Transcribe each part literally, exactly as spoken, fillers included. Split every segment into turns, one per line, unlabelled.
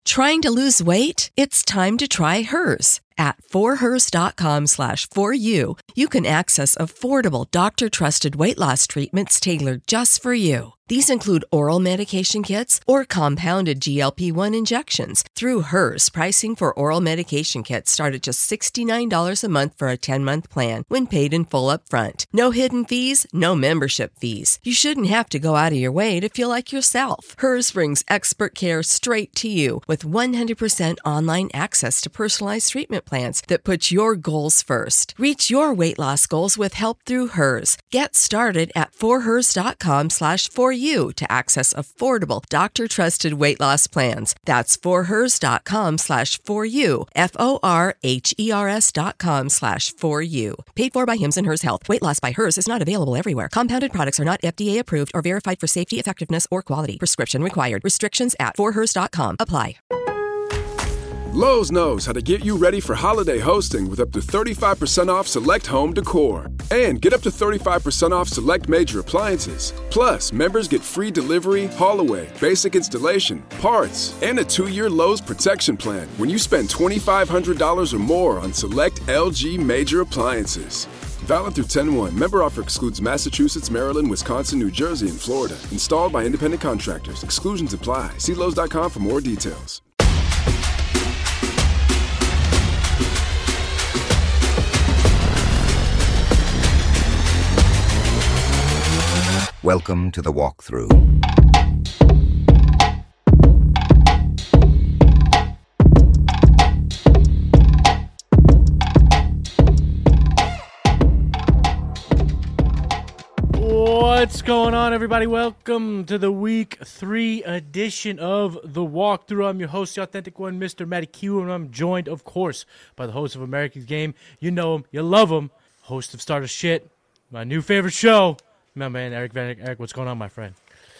Trying to lose weight? It's time to try Hers. At forhers.com slash for you, you can access affordable doctor-trusted weight loss treatments tailored just for you. These include oral medication kits or compounded G L P one injections. Through Hers, pricing for oral medication kits start at just sixty-nine dollars a month for a ten-month plan when paid in full upfront. No hidden fees, no membership fees. You shouldn't have to go out of your way to feel like yourself. Hers brings expert care straight to you with one hundred percent online access to personalized treatment plans that put your goals first. Reach your weight loss goals with help through Hers. Get started at forhers.com slash for you to access affordable doctor-trusted weight loss plans. That's forhers.com slash for you, F-O-R-H-E-R-S dot com slash for you. Paid for by Hims and Hers Health. Weight loss by Hers is not available everywhere. Compounded products are not F D A approved or verified for safety, effectiveness, or quality. Prescription required. Restrictions at forhers dot com apply.
Lowe's knows how to get you ready for holiday hosting with up to thirty-five percent off select home decor. And get up to thirty-five percent off select major appliances. Plus, members get free delivery, haul away, basic installation, parts, and a two-year Lowe's protection plan when you spend twenty-five hundred dollars or more on select L G major appliances. Valid through ten one. Member offer excludes Massachusetts, Maryland, Wisconsin, New Jersey, and Florida. Installed by independent contractors. Exclusions apply. See Lowe's dot com for more details.
Welcome to the walkthrough.
What's going on, everybody? Welcome to the week three edition of the walkthrough. I'm your host, the authentic one, Mister Matty Q, and I'm joined, of course, by the host of America's Game. You know him, you love him, host of Starter Shit, my new favorite show. My man, Eric Van Eric, what's going on, my friend?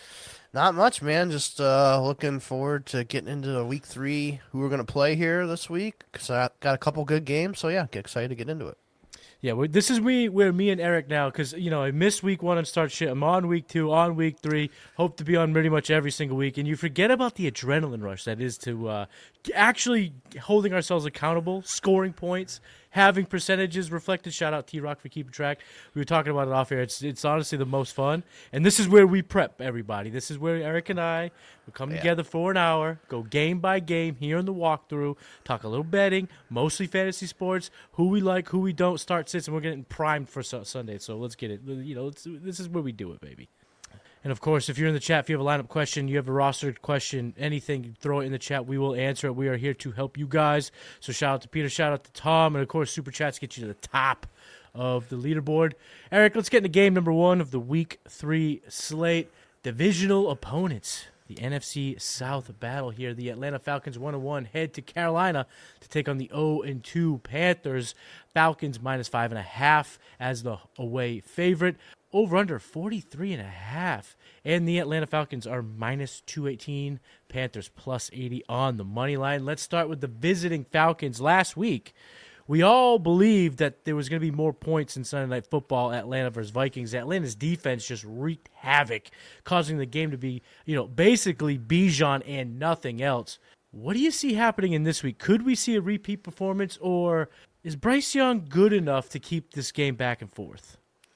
Not much, man. Just uh, looking forward to getting into the week three, who we're going to play here this week, because I got a couple good games, so yeah, get excited to get into it.
Yeah, well, this is me, where me and Eric now, because, you know, I missed week one and start shit. I'm on week two, on week three, hope to be on pretty much every single week, and you forget about the adrenaline rush that is to uh, actually holding ourselves accountable, scoring points, having percentages reflected. Shout out T-Rock for keeping track. We were talking about it off air. It's it's honestly the most fun. And this is where we prep everybody. This is where Eric and I will come yeah. together for an hour, go game by game here in the walkthrough, talk a little betting, mostly fantasy sports, who we like, who we don't, start sits, and we're getting primed for Sunday. So let's get it. You know, let's, this is where we do it, baby. And, of course, if you're in the chat, if you have a lineup question, you have a roster question, anything, throw it in the chat. We will answer it. We are here to help you guys. So shout out to Peter, shout out to Tom, and, of course, Super Chats get you to the top of the leaderboard. Eric, let's get into game number one of the week three slate. Divisional opponents. The N F C South battle here. The Atlanta Falcons one and one head to Carolina to take on the oh and two Panthers. Falcons minus five and a half as the away favorite. Over under forty-three and a half. And the Atlanta Falcons are minus two eighteen. Panthers plus eighty on the money line. Let's start with the visiting Falcons. Last week, we all believed that there was going to be more points in Sunday Night Football, Atlanta versus Vikings. Atlanta's defense just wreaked havoc, causing the game to be, you know, basically Bijan and nothing else. What do you see happening in this week? Could we see a repeat performance, or is Bryce Young good enough to keep this game back and forth?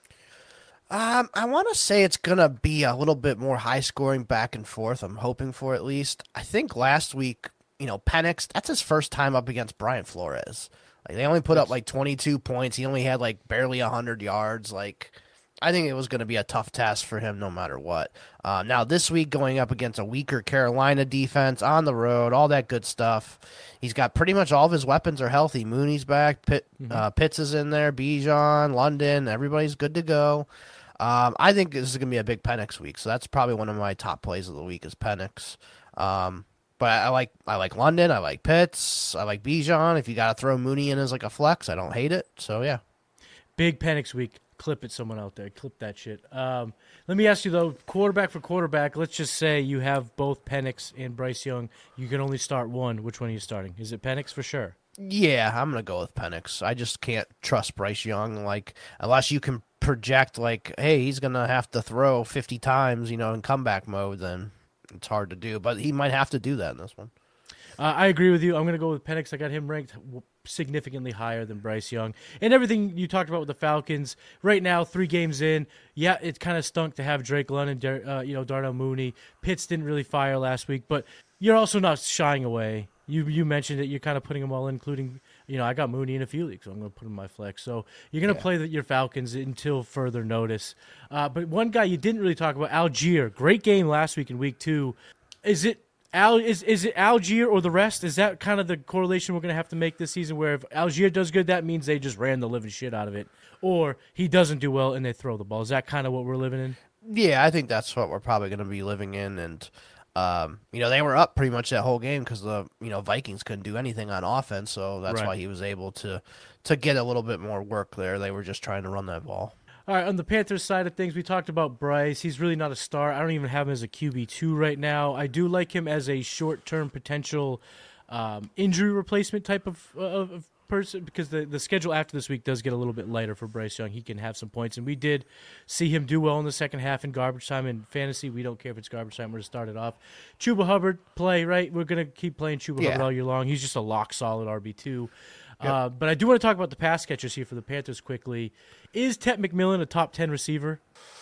Um, I want to say it's going to be a little bit more high-scoring back and forth. I'm hoping for at least. I think last week, you know, Penix, that's his first time up against Brian Flores. Like, they only put up like twenty-two points. He only had like barely one hundred yards. Like, I think it was going to be a tough task for him no matter what. Uh, now, this week, going up against a weaker Carolina defense on the road, all that good stuff. He's got pretty much all of his weapons are healthy. Mooney's back. Pitt, mm-hmm. uh, Pitts is in there. Bijan, London. Everybody's good to go. Um, I think this is going to be a big Penix week, so that's probably one of my top plays of the week is Penix. Um, but I like I like London. I like Pitts. I like Bijan. If you got to throw Mooney in as like a flex, I don't hate it. So, yeah.
Big Penix week. Clip it, someone out there. Clip that shit. Um, let me ask you, though, quarterback for quarterback, let's just say you have both Penix and Bryce Young. You can only start one. Which one are you starting? Is it Penix for sure?
Yeah, I'm going to go with Penix. I just can't trust Bryce Young, like, unless you can project, like, hey, he's going to have to throw fifty times, you know, in comeback mode, then it's hard to do. But he might have to do that in this one.
Uh, I agree with you. I'm going to go with Penix. I got him ranked w- significantly higher than Bryce Young. And everything you talked about with the Falcons, right now, three games in, yeah, it kind of stunk to have Drake London, Dar- uh, you know, Darnell Mooney. Pitts didn't really fire last week, but you're also not shying away. You you mentioned it. You're kind of putting them all in, including, you know, I got Mooney in a few leagues, so I'm going to put him in my flex. So you're going to yeah. play the, your Falcons until further notice. Uh, but one guy you didn't really talk about, Algier. Great game last week in week two. Is it Al is is it Algier or the rest? Is that kind of the correlation we're going to have to make this season, where if Algier does good, that means they just ran the living shit out of it, or he doesn't do well and they throw the ball? Is that kind of what we're living in?
Yeah, I think that's what we're probably going to be living in. And um, you know, they were up pretty much that whole game because the you know Vikings couldn't do anything on offense, so that's
right.
why he was able to to get a little bit more work there. They were just trying to run that ball.
All right, on the Panthers side of things, we talked about Bryce. He's really not a star. I don't even have him as a Q B two right now. I do like him as a short-term potential um, injury replacement type of, uh, of person, because the, the schedule after this week does get a little bit lighter for Bryce Young. He can have some points, and we did see him do well in the second half in garbage time and fantasy. We don't care if it's garbage time. We're going to start it off. Chuba Hubbard, play, right? We're going to keep playing Chuba yeah. Hubbard all year long. He's just a lock-solid R B two. Yep. Uh, but I do want to talk about the pass catchers here for the Panthers quickly. Is Ted McMillan a top ten receiver?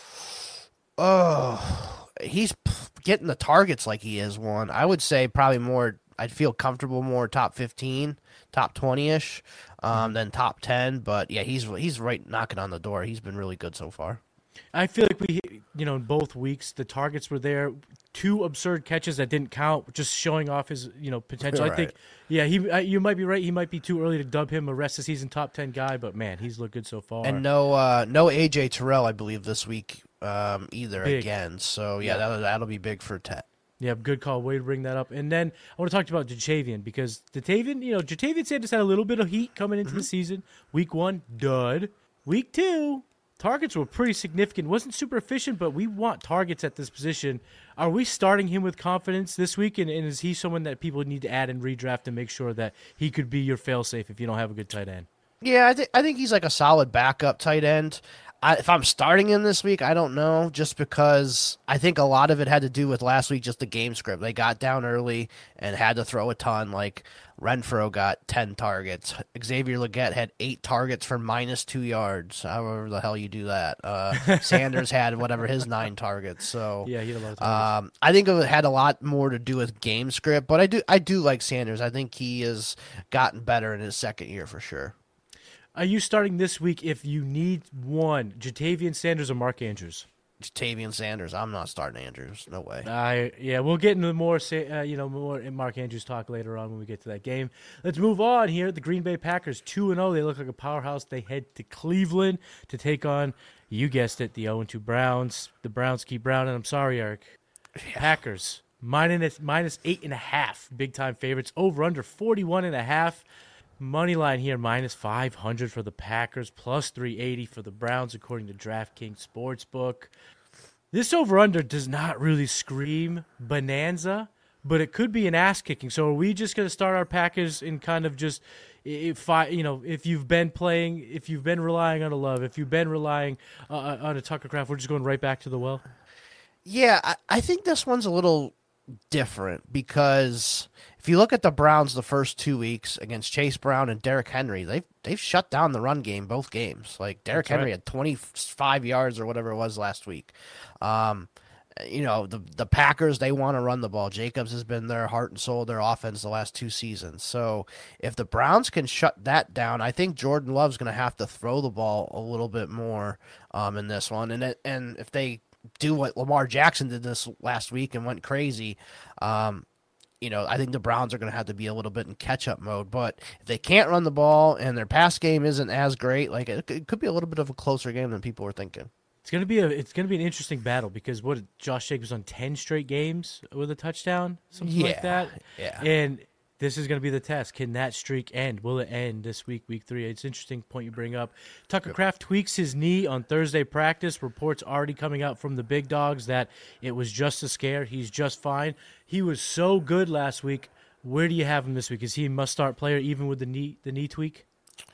Oh, he's getting the targets like he is one. I would say probably more, I'd feel comfortable more top fifteen, top twenty-ish um, than top ten. But, yeah, he's he's right knocking on the door. He's been really good so far.
I feel like we, you know, in both weeks, the targets were there. Two absurd catches that didn't count, just showing off his, you know, potential.
Right.
I think, yeah, he. Uh, you might be right. He might be too early to dub him a rest of season top ten guy, but man, he's looked good so far.
And no, uh, no A J Terrell, I believe, this week um, either
big.
again. So yeah, yeah. That'll, that'll be big for Ted.
Yeah, good call. Way to bring that up. And then I want to talk about Jatavian, because Jatavian, you know, Jatavian Sanders had a little bit of heat coming into mm-hmm. the season. Week one, dud. Week two, targets were pretty significant. Wasn't super efficient, but we want targets at this position. Are we starting him with confidence this week? And, and is he someone that people need to add and redraft to make sure that he could be your fail-safe if you don't have a good tight end?
Yeah, I, th- I think he's like a solid backup tight end. I, if I'm starting him this week, I don't know, just because I think a lot of it had to do with last week, just the game script. They got down early and had to throw a ton. Like Renfro got ten targets. Xavier Legette had eight targets for minus two yards. However the hell you do that. Uh, Sanders had whatever his nine targets. So
yeah, he had a lot of targets.
Um, I think it had a lot more to do with game script, but I do I do like Sanders. I think he has gotten better in his second year for sure.
Are you starting this week if you need one, Jatavian Sanders or Mark Andrews?
Jatavian Sanders. I'm not starting Andrews. No way.
Uh, yeah, we'll get into more, uh, you know, more Mark Andrews talk later on when we get to that game. Let's move on here. The Green Bay Packers two and oh. They look like a powerhouse. They head to Cleveland to take on, you guessed it, the oh and two Browns. The Browns keep Browning. I'm sorry, Eric. Yeah. Packers minus minus eight and a half. Big time favorites. Over under forty-one and a half. Money line here, minus five hundred for the Packers, plus three eighty for the Browns, according to DraftKings Sportsbook. This over-under does not really scream bonanza, but it could be an ass-kicking. So are we just going to start our Packers in kind of just, if I, you know, if you've been playing, if you've been relying on a Love, if you've been relying uh, on a Tucker Kraft, we're just going right back to the well?
Yeah, I, I think this one's a little different because if you look at the Browns the first two weeks against Chase Brown and Derrick Henry, they've they've shut down the run game both games. Like Derrick Henry right. had twenty-five yards or whatever it was last week. Um, you know, the the Packers, they want to run the ball. Jacobs has been their heart and soul of their offense the last two seasons. So if the Browns can shut that down, I think Jordan Love's going to have to throw the ball a little bit more um, in this one. And it, and if they do what Lamar Jackson did this last week and went crazy, um, you know, I think the Browns are going to have to be a little bit in catch-up mode. But if they can't run the ball and their pass game isn't as great, like it, it could be a little bit of a closer game than people were thinking.
It's gonna be a it's gonna be an interesting battle because what Josh Jacobs on ten straight games with a touchdown, something
yeah,
like that.
Yeah,
and this is gonna be the test. Can that streak end? Will it end this week, week three? It's an interesting point you bring up. Tucker Kraft tweaks his knee on Thursday practice. Reports already coming out from the big dogs that it was just a scare. He's just fine. He was so good last week. Where do you have him this week? Is he a must-start player even with the knee the knee tweak?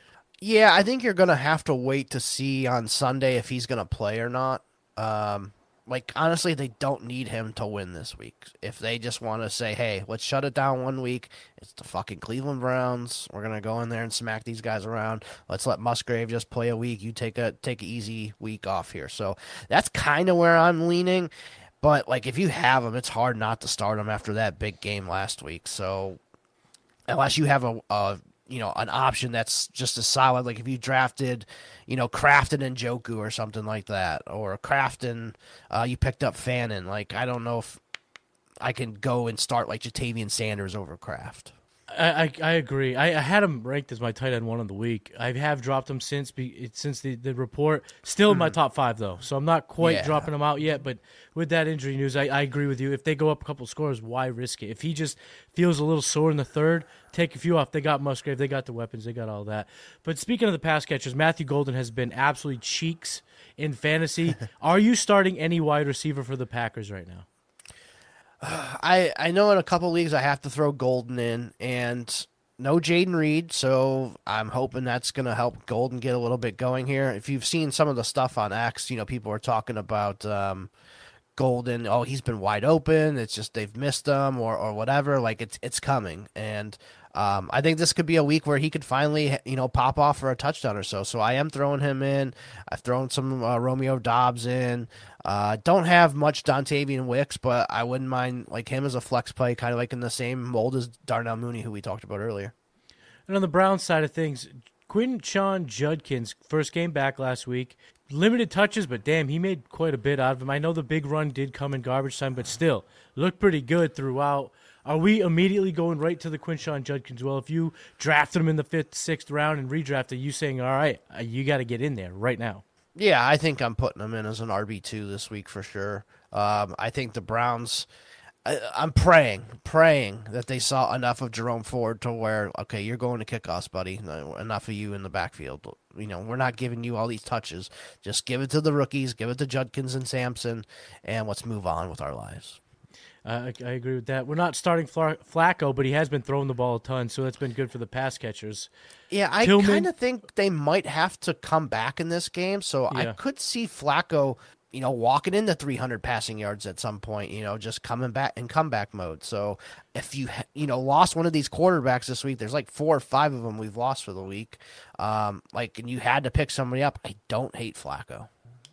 Yeah, I think you're going to have to wait to see on Sunday if he's going to play or not. Um, like, honestly, they don't need him to win this week. If they just want to say, hey, let's shut it down one week, it's the fucking Cleveland Browns. We're going to go in there and smack these guys around. Let's let Musgrave just play a week. You take a take an easy week off here. So that's kind of where I'm leaning. But, like, if you have him, it's hard not to start him after that big game last week. So unless you have a, a you know, an option that's just as solid. Like if you drafted, you know, Crafton and Njoku or something like that, or Crafton, uh, you picked up Fannin. Like, I don't know if I can go and start like Jatavian Sanders over Kraft.
I, I, I agree. I, I had him ranked as my tight end one of the week. I have dropped him since be, since the, the report. Still in my top five, though, so I'm not quite
Yeah.
dropping him out yet. But with that injury news, I, I agree with you. If they go up a couple scores, why risk it? If he just feels a little sore in the third, take a few off. They got Musgrave. They got the weapons. They got all that. But speaking of the pass catchers, Matthew Golden has been absolutely cheeks in fantasy. Are you starting any wide receiver for the Packers right now?
I, I know in a couple leagues I have to throw Golden in, and no Jaden Reed, so I'm hoping that's going to help Golden get a little bit going here. If you've seen some of the stuff on X, you know, people are talking about um, Golden, oh, he's been wide open, it's just they've missed him or, or whatever. Like, it's it's coming, and um, I think this could be a week where he could finally, you know, pop off for a touchdown or so. So I am throwing him in. I've thrown some uh, Romeo Doubs in. Uh, don't have much Dontavian Wicks, but I wouldn't mind like him as a flex play, kind of like in the same mold as Darnell Mooney, who we talked about earlier.
And on the Browns side of things, Quinshon Judkins, first game back last week, limited touches, but damn, he made quite a bit out of him. I know the big run did come in garbage time, but still, looked pretty good throughout. Are we immediately going right to the Quinshon Judkins? Well, if you drafted him in the fifth, sixth round and redrafted, you saying, all right, you got to get in there right now.
Yeah, I think I'm putting him in as an R B two this week for sure. Um, I think the Browns, I, I'm praying, praying that they saw enough of Jerome Ford to where, okay, you're going to kickoffs, buddy. Enough of you in the backfield. You know, we're not giving you all these touches. Just give it to the rookies, give it to Judkins and Sampson, and let's move on with our lives.
Uh, I, I agree with that. We're not starting Fla- Flacco, but he has been throwing the ball a ton, so that's been good for the pass catchers.
Yeah, I
Tillman-
kind of think they might have to come back in this game, so
Yeah.
I could see Flacco, you know, walking into three hundred passing yards at some point, you know, just coming back in comeback mode. So if you, you know, lost one of these quarterbacks this week, there's like four or five of them we've lost for the week, um, like, and you had to pick somebody up, I don't hate Flacco.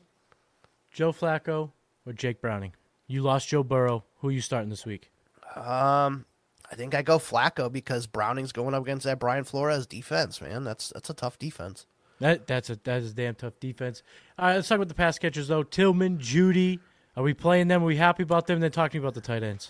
Joe Flacco or Jake Browning? You lost Joe Burrow. Who are you starting this week?
Um, I think I go Flacco because Browning's going up against that Brian Flores defense, man. That's that's a tough defense.
That that's a that is a damn tough defense. All right, let's talk about the pass catchers though. Tillman, Judy. Are we playing them? Are we happy about them? Then talking about the tight ends.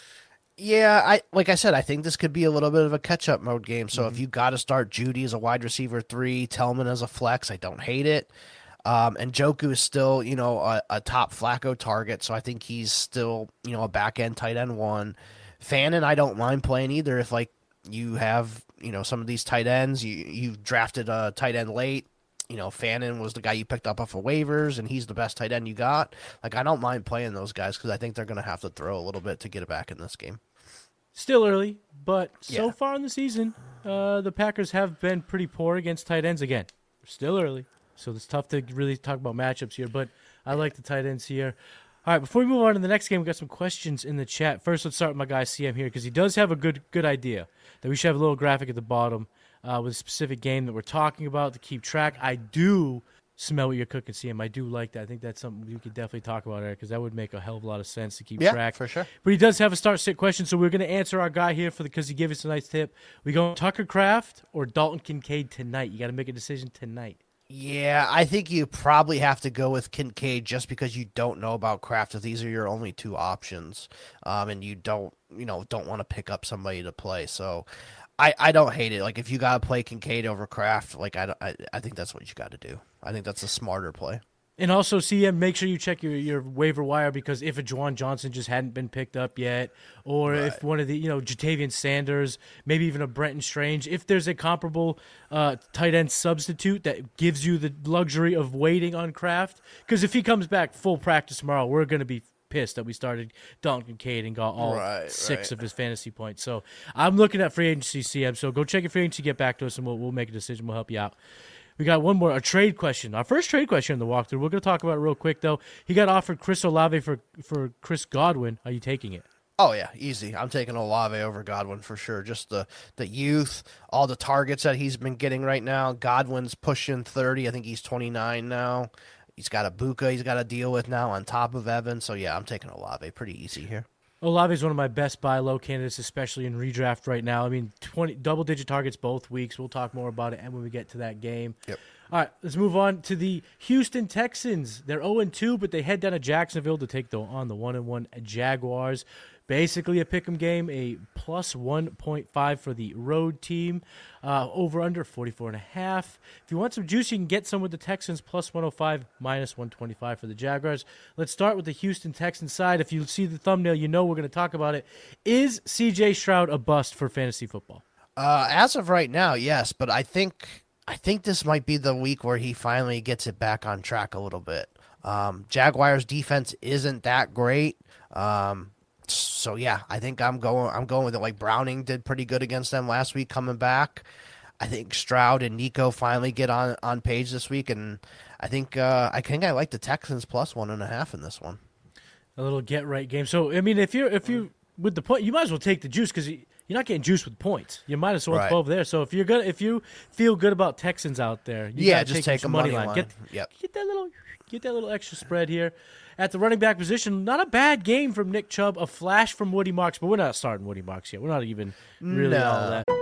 Yeah, I like I said, I think this could be a little bit of a catch-up mode game. So mm-hmm. if you got to start Judy as a wide receiver three, Tillman as a flex, I don't hate it. Um, and Njoku is still, you know, a, a top Flacco target, so I think he's still, you know, a back-end tight end one. Fannin, I don't mind playing either. If, like, you have, you know, some of these tight ends, you you drafted a tight end late, you know, Fannin was the guy you picked up off of waivers, and he's the best tight end you got. Like, I don't mind playing those guys because I think they're going to have to throw a little bit to get it back in this game.
Still early, but so
Yeah.
far in the season, uh, the Packers have been pretty poor against tight ends again. Still early. So it's tough to really talk about matchups here, but I like the tight ends here. All right, before we move on to the next game, we got some questions in the chat. First, let's start with my guy C M here because he does have a good good idea that we should have a little graphic at the bottom uh, with a specific game that we're talking about to keep track. I do smell what you're cooking, C M. I do like that. I think that's something we could definitely talk about, Eric, because that would make a hell of a lot of sense to keep
Yeah,
track.
for sure.
But he does have a start-sit question, so we're going to answer our guy here for the because he gave us a nice tip. We go Tucker Kraft or Dalton Kincaid tonight? You got to make a decision tonight.
Yeah, I think you probably have to go with Kincaid just because you don't know about Kraft. If these are your only two options, um, and you don't, you know, don't want to pick up somebody to play. So, I, I don't hate it. Like if you got to play Kincaid over Kraft, like I, I I think that's what you got to do. I think that's a smarter play.
And also, C M, make sure you check your, your waiver wire because if a Juwan Johnson just hadn't been picked up yet, or
Right.
if one of the, you know, Jatavian Sanders, maybe even a Brenton Strange, if there's a comparable uh, tight end substitute that gives you the luxury of waiting on Kraft, because if he comes back full practice tomorrow, we're going to be pissed that we started Dalton Kincaid and got all
Right,
six
right.
of his fantasy points. So I'm looking at free agency, C M. So go check your free agency, get back to us, and we'll, we'll make a decision. We'll help you out. We got one more, a trade question. Our first trade question in the walkthrough. We're going to talk about it real quick, though. He got offered Chris Olave for, for Chris Godwin. Are you taking it?
Oh, yeah, easy. I'm taking Olave over Godwin for sure. Just the, the youth, all the targets that he's been getting right now. Godwin's pushing thirty. I think he's twenty-nine now. He's got a Buka he's got to deal with now on top of Evans. So, yeah, I'm taking Olave. Pretty easy here.
Olave is one of my best buy low candidates, especially in redraft right now. I mean, twenty double-digit targets both weeks. We'll talk more about it and when we get to that game.
Yep.
All right, let's move on to the Houston Texans. They're oh and two, but they head down to Jacksonville to take the, on the one and one Jaguars. Basically a pick'em game, a plus one point five for the road team. Uh, over under forty-four and a half. If you want some juice, you can get some with the Texans, plus one oh five, minus one twenty-five for the Jaguars. Let's start with the Houston Texans side. If you see the thumbnail, you know we're going to talk about it. Is C J Stroud a bust for fantasy football?
Uh, as of right now, yes, but I think I think this might be the week where he finally gets it back on track a little bit. Um, Jaguars defense isn't that great. Um, So yeah, I think I'm going. I'm going with it. Like Browning did pretty good against them last week, coming back. I think Stroud and Nico finally get on, on page this week, and I think uh, I think I like the Texans plus one and a half in this one.
A little get right game. So I mean, if you're if you with the point, you might as well take the juice because you're not getting juice with points. You might as well
Right.
twelve there. So if you're gonna if you feel good about Texans out there, you
Yeah,
gotta
just
take,
take a
money
money
line.
line.
Get,
Yep.
get that little get that little extra spread here. At the running back position, not a bad game from Nick Chubb, a flash from Woody Marks, but we're not starting Woody Marks yet. We're not even really
No.
all that.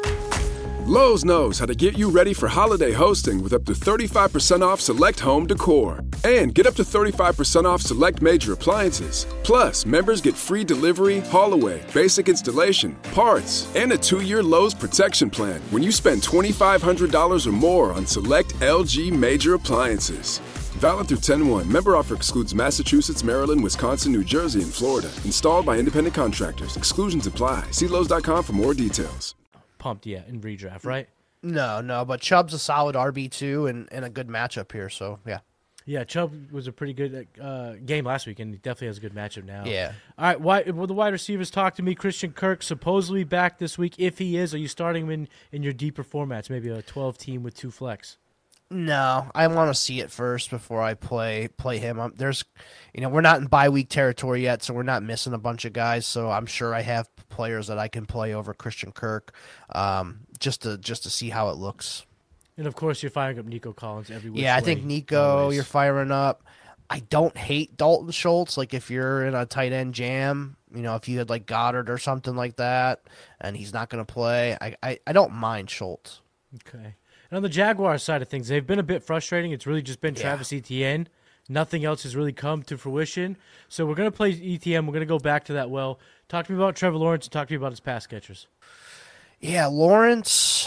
Lowe's knows how to get you ready for holiday hosting with up to thirty-five percent off select home decor. And get up to thirty-five percent off select major appliances. Plus, members get free delivery, haul away, basic installation, parts, and a two-year Lowe's protection plan when you spend twenty-five hundred dollars or more on select L G major appliances. Valid through ten one. Member offer excludes Massachusetts, Maryland, Wisconsin, New Jersey, and Florida. Installed by independent contractors. Exclusions apply. See Lowe's dot com for more details.
Pumped yet in redraft, right?
No, no, but Chubb's a solid R B two and, and a good matchup here. So yeah,
Yeah, Chubb was a pretty good uh, game last week, and he definitely has a good matchup now.
Yeah.
All right, why, well, the wide receivers talk to me. Christian Kirk supposedly back this week. If he is, are you starting him in, in your deeper formats, maybe a twelve team with two flex?
no, I want to see it first before I play play him. Um there's, you know, we're not in bye week territory yet, so we're not missing a bunch of guys. So I'm sure I have players that I can play over Christian Kirk, um, just to just to see how it looks.
And, of course, you're firing up Nico Collins every week.
Yeah, I think Nico,
always.
you're firing up. I don't hate Dalton Schultz. Like if you're in a tight end jam, you know, if you had like Goddard or something like that, and he's not going to play, I, I I don't mind Schultz.
Okay. And on the Jaguars side of things, they've been a bit frustrating. It's really just been
Yeah.
Travis Etienne. Nothing else has really come to fruition. So we're going to play E T M. We're going to go back to that well. Talk to me about Trevor Lawrence and talk to me about his pass catchers.
Yeah, Lawrence,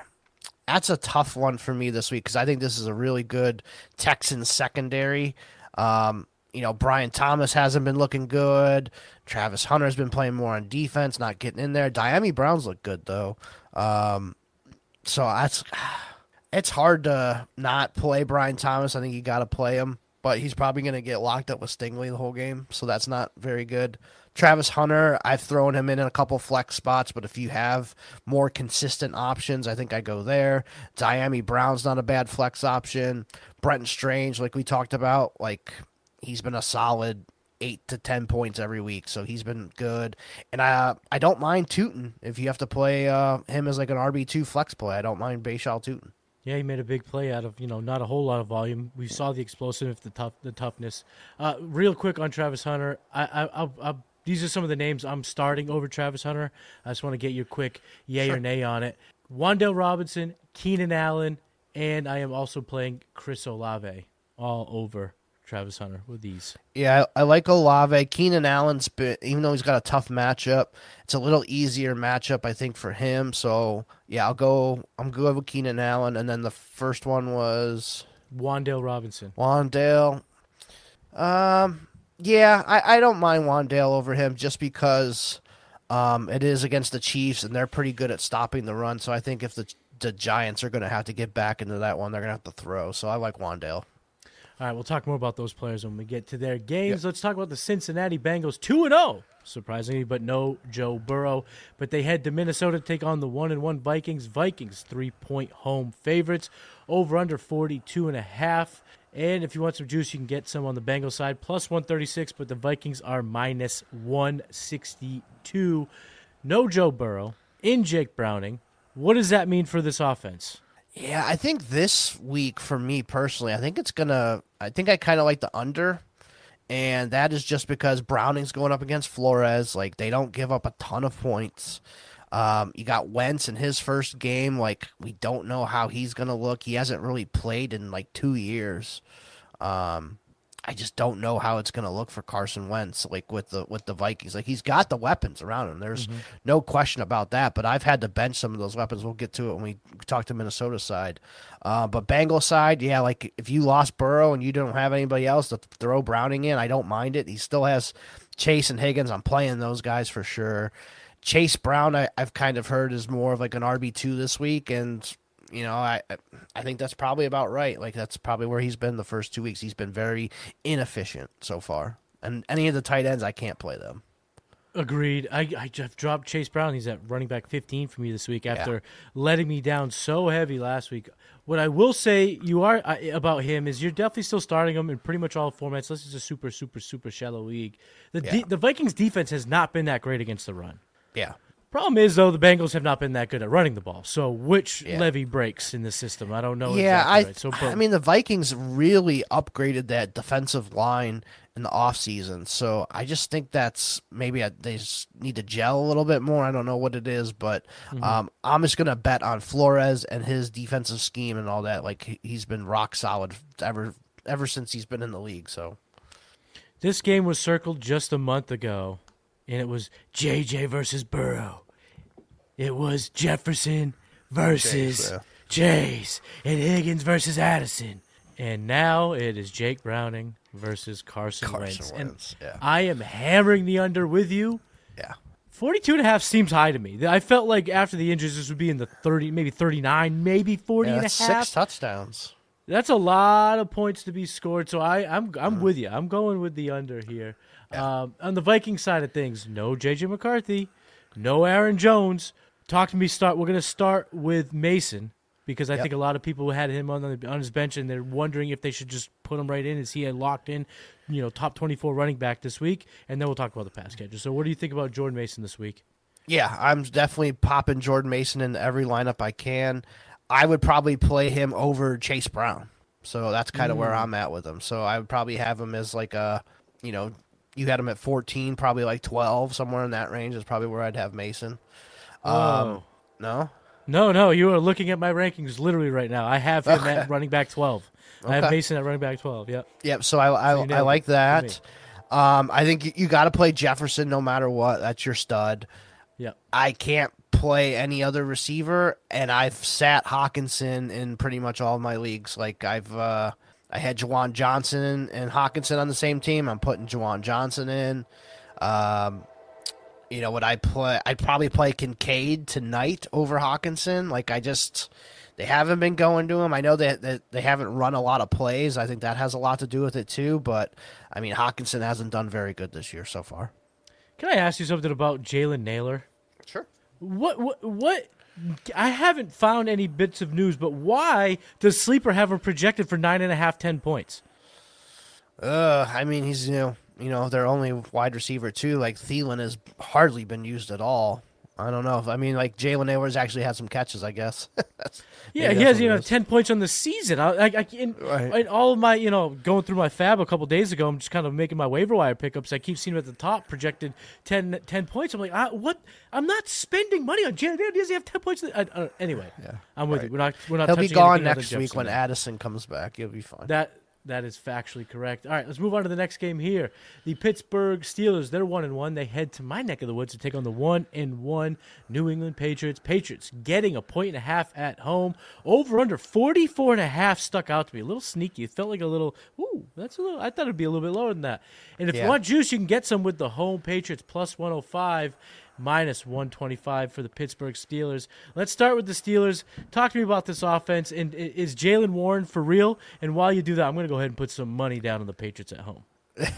that's a tough one for me this week because I think this is a really good Texans secondary. Um, you know, Brian Thomas hasn't been looking good. Travis Hunter's been playing more on defense, not getting in there. Diami Browns look good, though. Um, so that's it's hard to not play Brian Thomas. I think you got to play him, but he's probably going to get locked up with Stingley the whole game, so that's not very good. Travis Hunter, I've thrown him in a couple flex spots, but if you have more consistent options, I think I go there. Diami Brown's not a bad flex option. Brenton Strange, like we talked about, like he's been a solid eight to ten points every week, so he's been good. And I I don't mind Tootin if you have to play uh, him as like an R B two flex play. I don't mind Bashal Tootin.
Yeah, he made a big play out of, you know, not a whole lot of volume. We saw the explosive, the tough, the toughness. Uh, real quick on Travis Hunter, I, I, I, I, these are some of the names I'm starting over Travis Hunter. I just want to get your quick yay
Sure.
or nay on it. Wan'Dale Robinson, Keenan Allen, and I am also playing Chris Olave all over Travis Hunter with these.
Yeah, I, I like Olave. Keenan Allen's been, even though he's got a tough matchup, it's a little easier matchup, I think, for him. So yeah, I'll go. I'm good with Keenan Allen, and then the first one was
Wan'Dale Robinson.
Wan'Dale. Um, yeah, I, I don't mind Wan'Dale over him just because um it is against the Chiefs, and they're pretty good at stopping the run. So I think if the the Giants are going to have to get back into that one, they're going to have to throw. So I like Wan'Dale.
All right, we'll talk more about those players when we get to their games. Yep. Let's talk about the Cincinnati Bengals, two and oh, surprisingly, but no Joe Burrow. But they head to Minnesota to take on the one and one Vikings. Vikings, three-point home favorites, over under forty-two and a half. And if you want some juice, you can get some on the Bengals side, plus one thirty-six, but the Vikings are minus one sixty-two. No Joe Burrow, in Jake Browning. What does that mean for this offense?
Yeah, I think this week, for me personally, I think it's going to – I think I kind of like the under, and that is just because Browning's going up against Flores. Like, they don't give up a ton of points. Um, you got Wentz in his first game. Like, we don't know how he's going to look. He hasn't really played in, like, two years. Um, I just don't know how it's going to look for Carson Wentz, like, with the with the Vikings. Like, he's got the weapons around him. There's mm-hmm. no question about that. But I've had to bench some of those weapons. We'll get to it when we talk to Minnesota side. Uh, but Bengals side, yeah, like, if you lost Burrow and you don't have anybody else to throw Browning in, I don't mind it. He still has Chase and Higgins. I'm playing those guys for sure. Chase Brown, I, I've kind of heard, is more of like an R B two this week, and you know, I I think that's probably about right. Like, that's probably where he's been the first two weeks. He's been very inefficient so far, and any of the tight ends, I can't play them.
Agreed. I I just dropped Chase Brown. He's at running back fifteen for me this week after yeah. letting me down so heavy last week. What I will say you are uh, about him is you're definitely still starting him in pretty much all formats. This is a super, super, super shallow league. The
yeah.
de- the Vikings defense has not been that great against the run.
Yeah.
Problem is, though, the Bengals have not been that good at running the ball. So which
yeah.
levee breaks in the system? I don't know.
Yeah,
exactly
I,
right. so, but,
I mean, the Vikings really upgraded that defensive line in the offseason. So I just think that's maybe a, they just need to gel a little bit more. I don't know what it is, but mm-hmm. um, I'm just going to bet on Flores and his defensive scheme and all that. Like, he's been rock solid ever ever since he's been in the league. So
this game was circled just a month ago, and it was J J versus Burrow. It was Jefferson versus Chase, yeah. Chase, and Higgins versus Addison. And now it is Jake Browning versus Carson,
Carson
Wentz.
Wentz.
And
yeah.
I am hammering the under with you.
Yeah.
forty-two and a half seems high to me. I felt like after the injuries, this would be in the thirty, maybe thirty-nine, maybe forty
yeah,
and a
that's
half.
Six touchdowns.
That's a lot of points to be scored. So I, I'm I'm mm. with you. I'm going with the under here. Yeah. Um, on the Viking side of things, no J J McCarthy, no Aaron Jones. Talk to me. Start. We're going to start with Mason because I yep. think a lot of people had him on the, on his bench and they're wondering if they should just put him right in. Is he a locked in, you know, top twenty-four running back this week? And then we'll talk about the pass catcher. So, what do you think about Jordan Mason this week?
Yeah, I'm definitely popping Jordan Mason in every lineup I can. I would probably play him over Chase Brown. So that's kind of mm. where I'm at with him. So I would probably have him as like a, you know, you had him at fourteen, probably like twelve, somewhere in that range is probably where I'd have Mason. Um, no?
No, no. You are looking at my rankings literally right now. I have him
okay.
at running back twelve.
Okay.
I have Mason at running back twelve. Yep.
Yep. So I I, so I like that. Um, I think you, you got to play Jefferson no matter what. That's your stud.
Yep.
I can't play any other receiver, and I've sat Hawkinson in pretty much all of my leagues. Like I've uh, I had Juwan Johnson and Hawkinson on the same team. I'm putting Juwan Johnson in. Um. You know, would I play? I'd probably play Kincaid tonight over Hawkinson. Like, I just, they haven't been going to him. I know that they, they haven't run a lot of plays. I think that has a lot to do with it, too. But, I mean, Hawkinson hasn't done very good this year so far.
Can I ask you something about Jalen Naylor?
Sure.
What, what, what, I haven't found any bits of news, but why does Sleeper have him projected for nine and a half, ten points?
Uh, I mean, he's, you know, You know, their only wide receiver, too. Like, Thielen has hardly been used at all. I don't know. I mean, like, Jalen Naylor's actually had some catches, I guess.
yeah, he has, you know, ten points on the season. I, I, I in, right. in all of my, you know, going through my fab a couple days ago, I'm just kind of making my waiver wire pickups. I keep seeing him at the top, projected ten, ten points. I'm like, I, what? I'm not spending money on Jalen Naylor. Does he have ten points? I, uh, anyway, yeah. I'm with right. you. We're not, we're not
He'll be gone next week
Jefferson
when Addison comes back. He'll be fine.
That That is factually correct. All right, let's move on to the next game here. The Pittsburgh Steelers, they're one and one. They head to my neck of the woods to take on the one and one New England Patriots. Patriots getting a point and a half at home. Over under forty-four and a half stuck out to me. A little sneaky. It felt like a little, ooh, that's a little, I thought it'd be a little bit lower than that. And if
yeah.
you want juice, you can get some with the home Patriots plus one oh five. minus one twenty-five for the Pittsburgh Steelers. Let's start with the Steelers. Talk to me about this offense. And is Jaylen Warren for real? And while you do that, I'm going to go ahead and put some money down on the Patriots at home.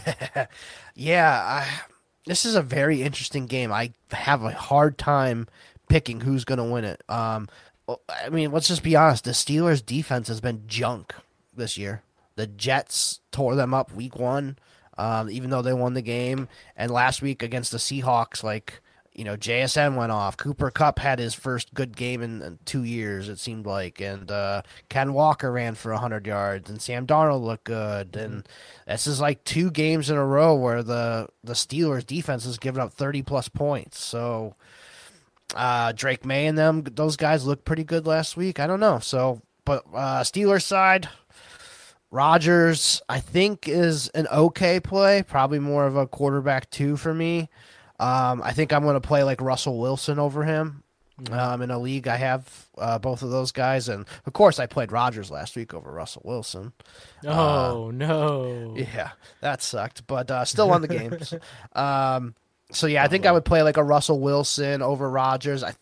yeah, I, this is a very interesting game. I have a hard time picking who's going to win it. Um, I mean, let's just be honest. The Steelers' defense has been junk this year. The Jets tore them up week one, um, even though they won the game. And last week against the Seahawks, like, you know, J S N went off. Cooper Kupp had his first good game in, in two years, it seemed like. And uh, Ken Walker ran for one hundred yards, and Sam Darnold looked good. And this is like two games in a row where the, the Steelers' defense has given up thirty-plus points. So uh, Drake May and them, those guys looked pretty good last week. I don't know. So, but uh, Steelers side, Rodgers, I think, is an okay play. Probably more of a quarterback two for me. Um, I think I'm going to play like Russell Wilson over him. Um, in a league, I have uh, both of those guys, and of course, I played Rodgers last week over Russell Wilson.
Oh
uh,
no!
Yeah, that sucked, but uh, still won the games. um, so yeah, I think I would play like a Russell Wilson over Rodgers. I,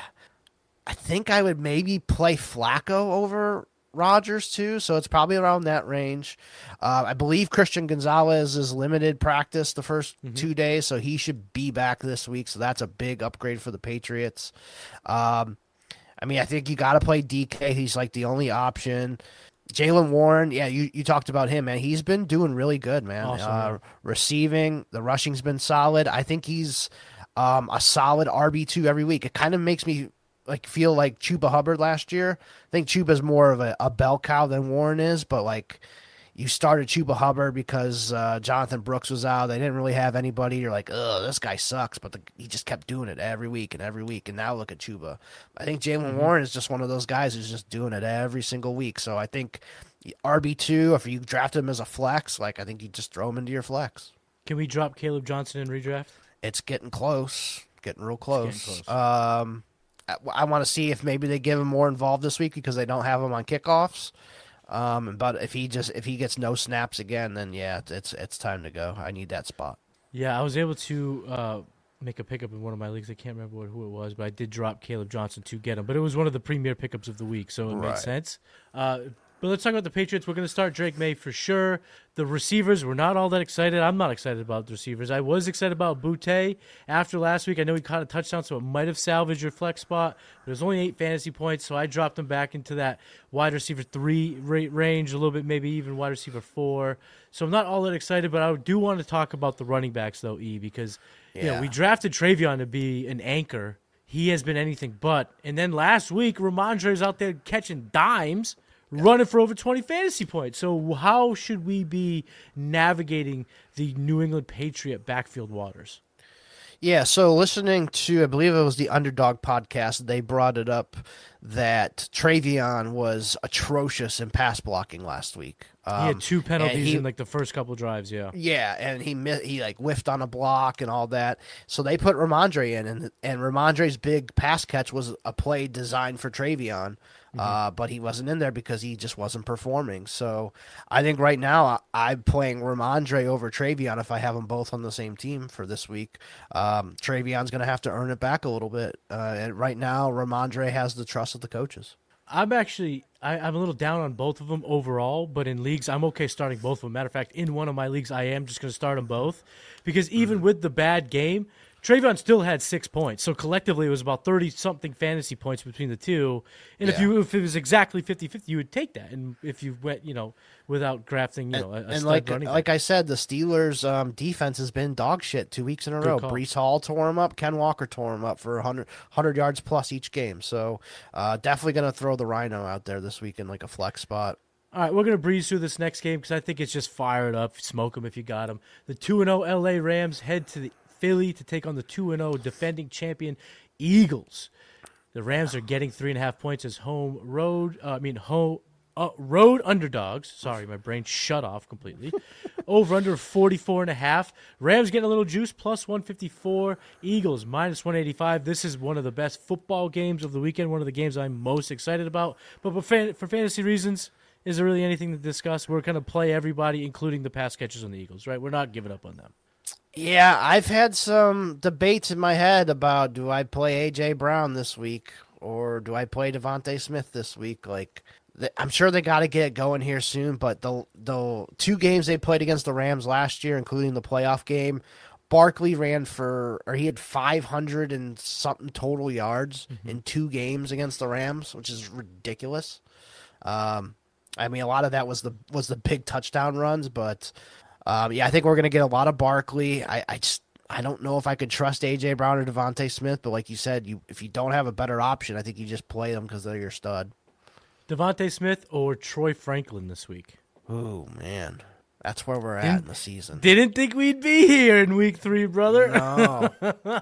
I think I would maybe play Flacco over Rodgers too, so it's probably around that range. Uh, I believe Christian Gonzalez is limited practice the first mm-hmm. two days, so he should be back this week. So that's a big upgrade for the Patriots. Um, I mean, I think you got to play D K. He's like the only option. Jaylen Warren, yeah, you, you talked about him, man. He's been doing really good, man.
Awesome,
uh,
man.
Receiving, the rushing's been solid. I think he's um, a solid R B two every week. It kind of makes me like feel like Chuba Hubbard last year. I think Chuba's more of a, a bell cow than Warren is, but like you started Chuba Hubbard because uh, Jonathan Brooks was out. They didn't really have anybody. You're like, oh, this guy sucks, but the, he just kept doing it every week and every week. And now look at Chuba. I think Jaylen mm-hmm. Warren is just one of those guys who's just doing it every single week. So I think R B two, if you draft him as a flex, like I think you just throw him into your flex.
Can we drop Caleb Johnson in redraft?
It's getting close, getting real close.
Getting close.
Um, I want to see if maybe they give him more involved this week because they don't have him on kickoffs. Um, but if he just if he gets no snaps again, then yeah, it's it's time to go. I need that spot.
Yeah, I was able to uh, make a pickup in one of my leagues. I can't remember what, who it was, but I did drop Caleb Johnson to get him. But it was one of the premier pickups of the week, so it
Right.
made sense. Uh, but let's talk about the Patriots. We're going to start Drake May for sure. The receivers, we're not all that excited. I'm not excited about the receivers. I was excited about Boutte after last week. I know he caught a touchdown, so it might have salvaged your flex spot. But it was only eight fantasy points, so I dropped him back into that wide receiver three rate range, a little bit, maybe even wide receiver four. So I'm not all that excited, but I do want to talk about the running backs, though, E, because
Yeah.
you know, we drafted Travion to be an anchor. He has been anything but. And then last week, Ramondre's out there catching dimes, running for over twenty fantasy points. So how should we be navigating the New England Patriot backfield waters?
Yeah, so listening to, I believe it was the Underdog podcast, they brought it up that Travion was atrocious in pass blocking last week. Um,
He had two penalties
he,
in like the first couple drives, yeah.
Yeah, and he he like whiffed on a block and all that. So they put Ramondre in, and and Ramondre's big pass catch was a play designed for Travion. Mm-hmm. Uh, but he wasn't in there because he just wasn't performing. So I think right now I, I'm playing Ramondre over Travion if I have them both on the same team for this week. Um, Travion's going to have to earn it back a little bit. Uh, and right now, Ramondre has the trust of the coaches.
I'm actually I, I'm a little down on both of them overall, but in leagues I'm okay starting both of them. Matter of fact, in one of my leagues I am just going to start them both because even mm-hmm. with the bad game, Travion still had six points, so collectively it was about thirty-something fantasy points between the two. And yeah. if you if it was exactly fifty-fifty, you would take that. And if you went, you know, without drafting, you know, a, a
and
stud
like
running
like
back.
I said, the Steelers' um, defense has been dog shit two weeks in a
Good
row.
call.
Breece Hall tore him up. Ken Walker tore him up for one hundred, one hundred yards plus each game. So uh, definitely going to throw the Rhino out there this week in like a flex spot.
All right, we're going to breeze through this next game because I think it's just fire it up, smoke them if you got them. The two and oh L A Rams head to the Philly to take on the two and oh defending champion Eagles. The Rams are getting three and a half points as home road. Uh, I mean home uh, road underdogs. Sorry, my brain shut off completely. Over under forty-four and a half. Rams getting a little juice plus one fifty-four. Eagles minus one eighty-five. This is one of the best football games of the weekend. One of the games I'm most excited about. But for, fan- for fantasy reasons, is there really anything to discuss? We're going to play everybody, including the pass catchers on the Eagles, right? We're not giving up on them.
Yeah, I've had some debates in my head about do I play A J Brown this week or do I play Devontae Smith this week? Like, th- I'm sure they got to get going here soon, but the the two games they played against the Rams last year, including the playoff game, Barkley ran for, or he had five hundred and something total yards mm-hmm. in two games against the Rams, which is ridiculous. Um, I mean, a lot of that was the was the big touchdown runs, but um, yeah, I think we're gonna get a lot of Barkley. I, I just I don't know if I could trust A J Brown or Devontae Smith, but like you said, you if you don't have a better option, I think you just play them because they're your stud.
Devontae Smith or Troy Franklin this week?
Oh man, that's where we're at
didn't,
in the season.
Didn't think we'd be here in week three, brother.
No.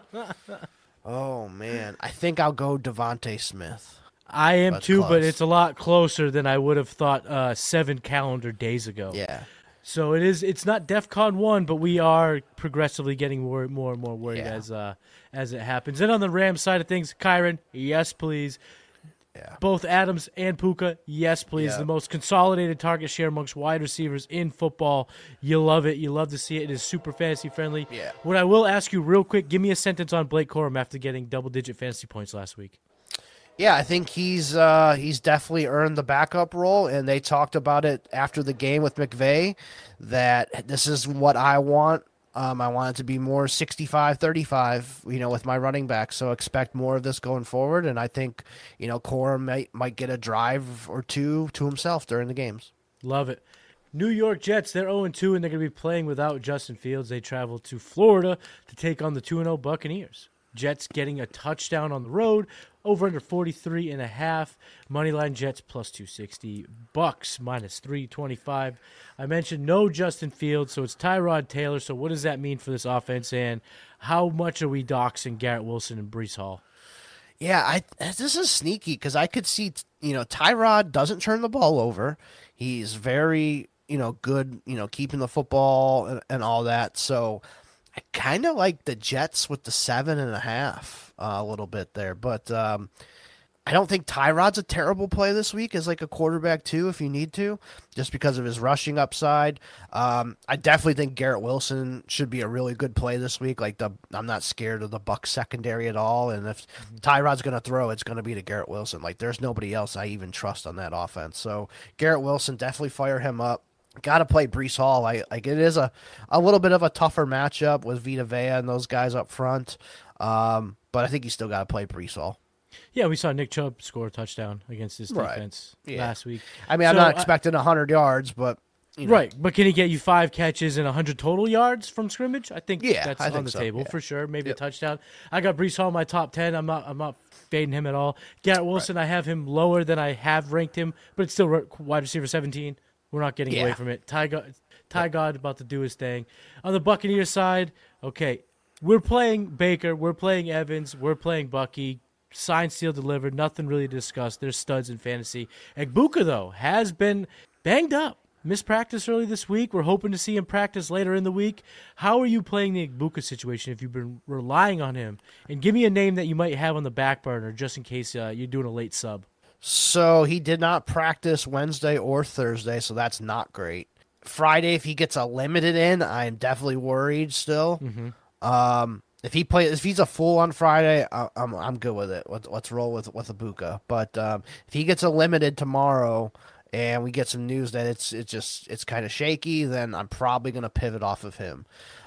Oh man, I think I'll go Devontae Smith.
I am
That's
too,
close.
but it's a lot closer than I would have thought uh, seven calendar days ago.
Yeah.
So it is. It's not DEFCON one, but we are progressively getting more, more and more worried
Yeah.
as uh, as it happens. And on the Rams side of things, Kyron, yes, please.
Yeah.
Both Adams and Puka, yes, please.
Yeah.
The most consolidated target share amongst wide receivers in football. You love it. You love to see it. It is super fantasy friendly.
Yeah.
What I will ask you real quick, give me a sentence on Blake Corum after getting double-digit fantasy points last week.
Yeah, I think he's uh, he's definitely earned the backup role, and they talked about it after the game with McVay that this is what I want. Um, I want it to be more sixty-five thirty-five, you know, with my running back. So expect more of this going forward, and I think, you know, Corum might, might get a drive or two to himself during the games.
Love it. New York Jets, they're oh and two, and they're going to be playing without Justin Fields. They travel to Florida to take on the two and oh Buccaneers. Jets getting a touchdown on the road, over under forty-three and a half. Moneyline Jets plus two sixty. Bucks minus three twenty-five. I mentioned no Justin Fields, so it's Tyrod Taylor. So what does that mean for this offense, and how much are we doxing Garrett Wilson and Breece Hall?
Yeah, I this is sneaky because I could see, you know, Tyrod doesn't turn the ball over. He's very, you know, good, you know, keeping the football and, and all that. So I kind of like the Jets with the seven and a half uh, a little bit there, but um, I don't think Tyrod's a terrible play this week as like a quarterback too, if you need to, just because of his rushing upside. Um, I definitely think Garrett Wilson should be a really good play this week. Like the, I'm not scared of the Bucs secondary at all, and if Tyrod's going to throw, it's going to be to Garrett Wilson. Like there's nobody else I even trust on that offense. So Garrett Wilson, definitely fire him up. Got to play Breece Hall. I like it is a, a little bit of a tougher matchup with Vita Vea and those guys up front, um, but I think you still got to play Breece Hall.
Yeah, we saw Nick Chubb score a touchdown against his
Right.
defense
Yeah.
last week.
I mean, I'm
So,
not
I-
expecting one hundred yards, but you know.
Right, but can he get you five catches and one hundred total yards from scrimmage? I think
Yeah,
that's
I
on
think
the
so,
table
yeah.
for sure. Maybe
Yep.
a touchdown. I got Breece Hall in my top ten. I'm not. I'm not fading him at all. Garrett Wilson, I have him lower than I have ranked him, but it's still wide receiver seventeen. We're not getting
Yeah.
away from it. Ty God, Ty God about to do his thing. On the Buccaneers side, okay, we're playing Baker, we're playing Evans, we're playing Bucky. Signed, sealed, delivered. Nothing really to discuss. They're studs in fantasy. Egbuka, though, has been banged up. Missed practice early this week. We're hoping to see him practice later in the week. How are you playing the Egbuka situation if you've been relying on him? And give me a name that you might have on the back burner just in case uh, you're doing a late sub.
So he did not practice Wednesday or Thursday, so that's not great. Friday, if he gets a limited in, I'm definitely worried still.
Mm-hmm.
Um, if he plays, if he's a full on Friday, I, I'm I'm good with it. Let's, let's roll with with Ibuka. But um, if he gets a limited tomorrow, and we get some news that it's it's just it's kind of shaky, then I'm probably gonna pivot off of him.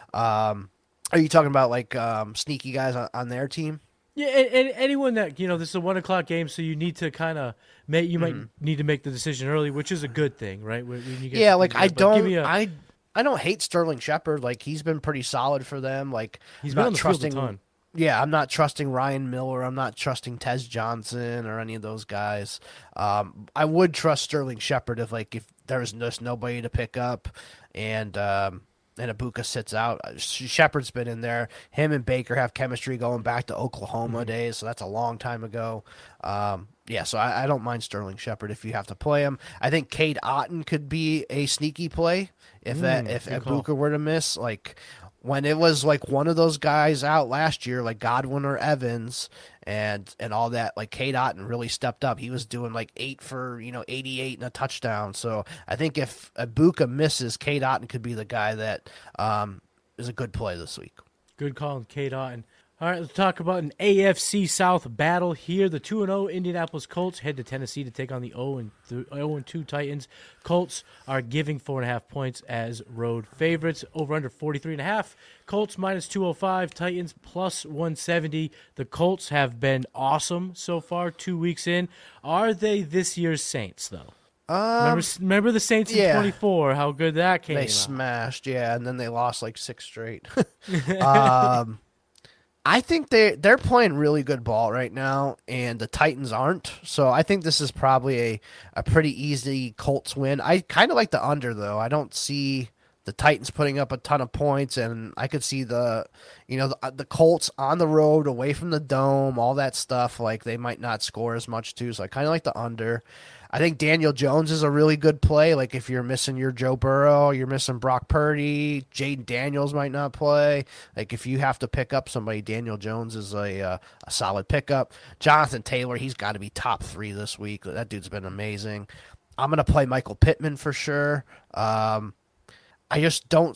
Um, are you talking about like um, sneaky guys on, on their team?
Yeah, and, and anyone that, you know, this is a one o'clock game, so you need to kind of make, you might need to make the decision early, which is a good thing, right? When you get,
Yeah, like I
but give
don't,
me a-
I I don't hate Sterling Shepard. Like he's been pretty solid for them. Like
He's
I'm
been
not
on the field a
trusting.
ton.
Yeah, I'm not trusting Ryan Miller. I'm not trusting Tez Johnson or any of those guys. Um, I would trust Sterling Shepard if like if there's just nobody to pick up, and um, and Ibuka sits out. Shepard's been in there. Him and Baker have chemistry going back to Oklahoma
Mm-hmm.
days, so that's a long time ago. Um, yeah, so I, I don't mind Sterling Shepard if you have to play him. I think Cade Otton could be a sneaky play if that
Mm,
if
good call.
Ibuka were to miss. Like when it was like one of those guys out last year, like Godwin or Evans, and and all that, like Cade Otton really stepped up. He was doing like eight for you know eighty-eight and a touchdown. So I think if Ibuka misses, Cade Otton could be the guy that um, is a good play this week.
Good call, K-Dot. And all right, let's talk about an A F C South battle here. The two and oh Indianapolis Colts head to Tennessee to take on the oh and two Titans. Colts are giving four and a half points as road favorites. Over under forty-three and a half. Colts minus two oh five. Titans plus one seventy. The Colts have been awesome so far, two weeks in. Are they this year's Saints, though?
Um,
remember, remember the Saints in
yeah.
twenty-four, how good that came
They
out.
smashed, yeah, and then they lost like six straight. um, I think they they're playing really good ball right now, and the Titans aren't. So I think this is probably a, a pretty easy Colts win. I kind of like the under though. I don't see the Titans putting up a ton of points, and I could see the you know the, the Colts on the road, away from the dome, all that stuff. Like they might not score as much too. So I kind of like the under. I think Daniel Jones is a really good play. Like if you're missing your Joe Burrow, you're missing Brock Purdy, Jaden Daniels might not play. Like if you have to pick up somebody, Daniel Jones is a uh, a solid pickup. Jonathan Taylor, he's got to be top three this week. That dude's been amazing. I'm gonna play Michael Pittman for sure. Um, I just don't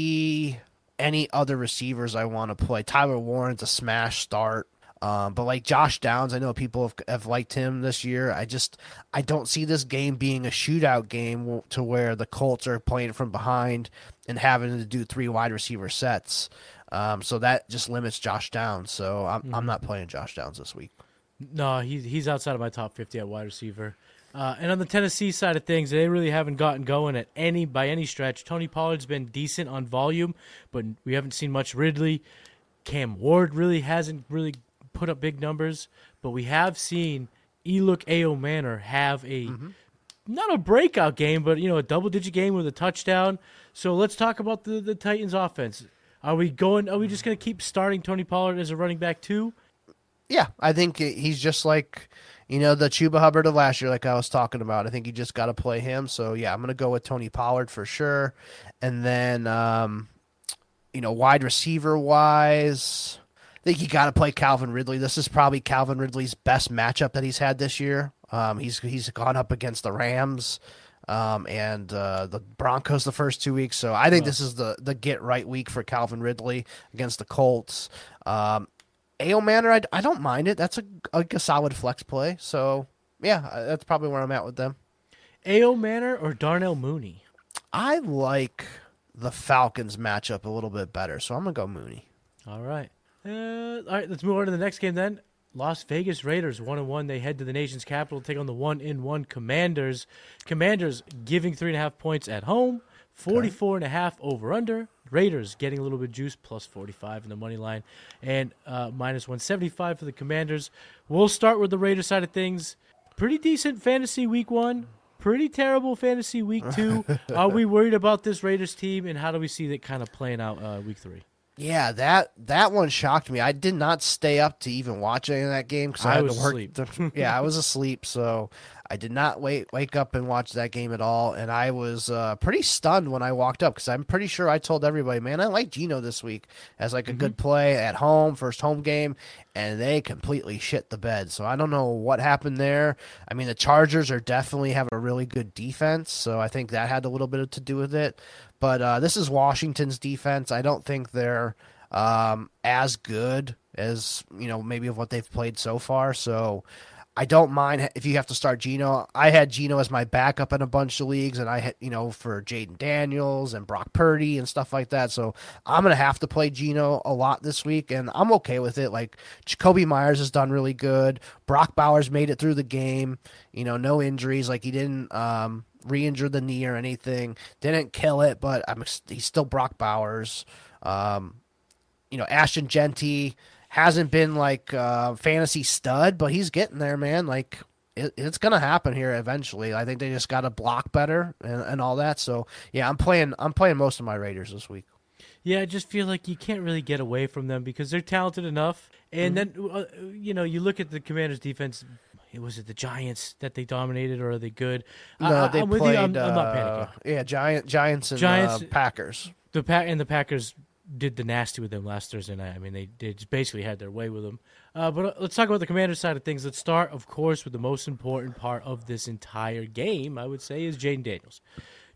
see any other receivers I want to play. Tyler Warren's a smash start. Um, but like Josh Downs, I know people have, have liked him this year. I just I don't see this game being a shootout game to where the Colts are playing from behind and having to do three wide receiver sets. Um, so that just limits Josh Downs. So I'm mm-hmm. I'm not playing Josh Downs this week.
No, he's he's outside of my top fifty at wide receiver. Uh, and on the Tennessee side of things, they really haven't gotten going at any by any stretch. Tony Pollard's been decent on volume, but we haven't seen much Ridley. Cam Ward really hasn't really put up big numbers, but we have seen Eluk Ayo have a mm-hmm. not a breakout game, but you know a double-digit game with a touchdown. So let's talk about the, the Titans' offense. Are we going? Are we just going to keep starting Tony Pollard as a running back too?
Yeah, I think he's just like you know the Chuba Hubbard of last year, like I was talking about. I think you just got to play him. So yeah, I'm going to go with Tony Pollard for sure, and then um, you know wide receiver wise. I think you got to play Calvin Ridley. This is probably Calvin Ridley's best matchup that he's had this year. Um, he's he's gone up against the Rams um, and uh, the Broncos the first two weeks. So I think this is the, the get right week for Calvin Ridley against the Colts. Um, Ayo Manor, I, I don't mind it. That's a like a solid flex play. So yeah, that's probably where I'm at with them.
Ayo Manor or Darnell Mooney?
I like the Falcons matchup a little bit better, so I'm gonna go Mooney.
All right. Uh, all right, let's move on to the next game then. Las Vegas Raiders, one and one. They head to the nation's capital to take on the one and one Commanders. Commanders giving three and a half points at home, forty-four and a half over under. Raiders getting a little bit juice, plus forty-five in the money line, and uh, minus one seventy-five for the Commanders. We'll start with the Raiders side of things. Pretty decent fantasy week one. Pretty terrible fantasy week two. Are we worried about this Raiders team, and how do we see that kind of playing out uh, week three?
Yeah, that that one shocked me. I did not stay up to even watch any of that game because I, I had
was
to work.
asleep.
The, yeah, I was asleep, so I did not wait wake up and watch that game at all. And I was uh, pretty stunned when I walked up because I'm pretty sure I told everybody, man, I like Geno this week as like a mm-hmm. good play at home, first home game, and they completely shit the bed. So I don't know what happened there. I mean, the Chargers are definitely have a really good defense, so I think that had a little bit to do with it. But uh, this is Washington's defense. I don't think they're um, as good as, you know, maybe of what they've played so far. So I don't mind if you have to start Geno. I had Geno as my backup in a bunch of leagues, and I had, you know, for Jaden Daniels and Brock Purdy and stuff like that. So I'm going to have to play Geno a lot this week, and I'm okay with it. Like, Jacoby Myers has done really good. Brock Bowers made it through the game, you know, no injuries. Like, he didn't um, – re-injured the knee or anything, didn't kill it, but I'm, he's still Brock Bowers. Um, you know, Ashton Genty hasn't been like a fantasy stud, but he's getting there, man. Like it, it's gonna happen here eventually. I think they just got to block better and, and all that. So yeah, I'm playing. I'm playing most of my Raiders this week.
Yeah, I just feel like you can't really get away from them because they're talented enough. And mm-hmm. then uh, you know, you look at the Commanders' defense. Was it the Giants that they dominated, or are they good?
No,
I,
they
I'm
played.
With you. I'm,
uh,
I'm not panicking.
Yeah, Giant, Giants and
Giants,
uh, Packers.
The pack and the Packers did the nasty with them last Thursday night. I mean, they, they just basically had their way with them. Uh, but uh, let's talk about the Commanders side of things. Let's start, of course, with the most important part of this entire game. I would say is Jaden Daniels.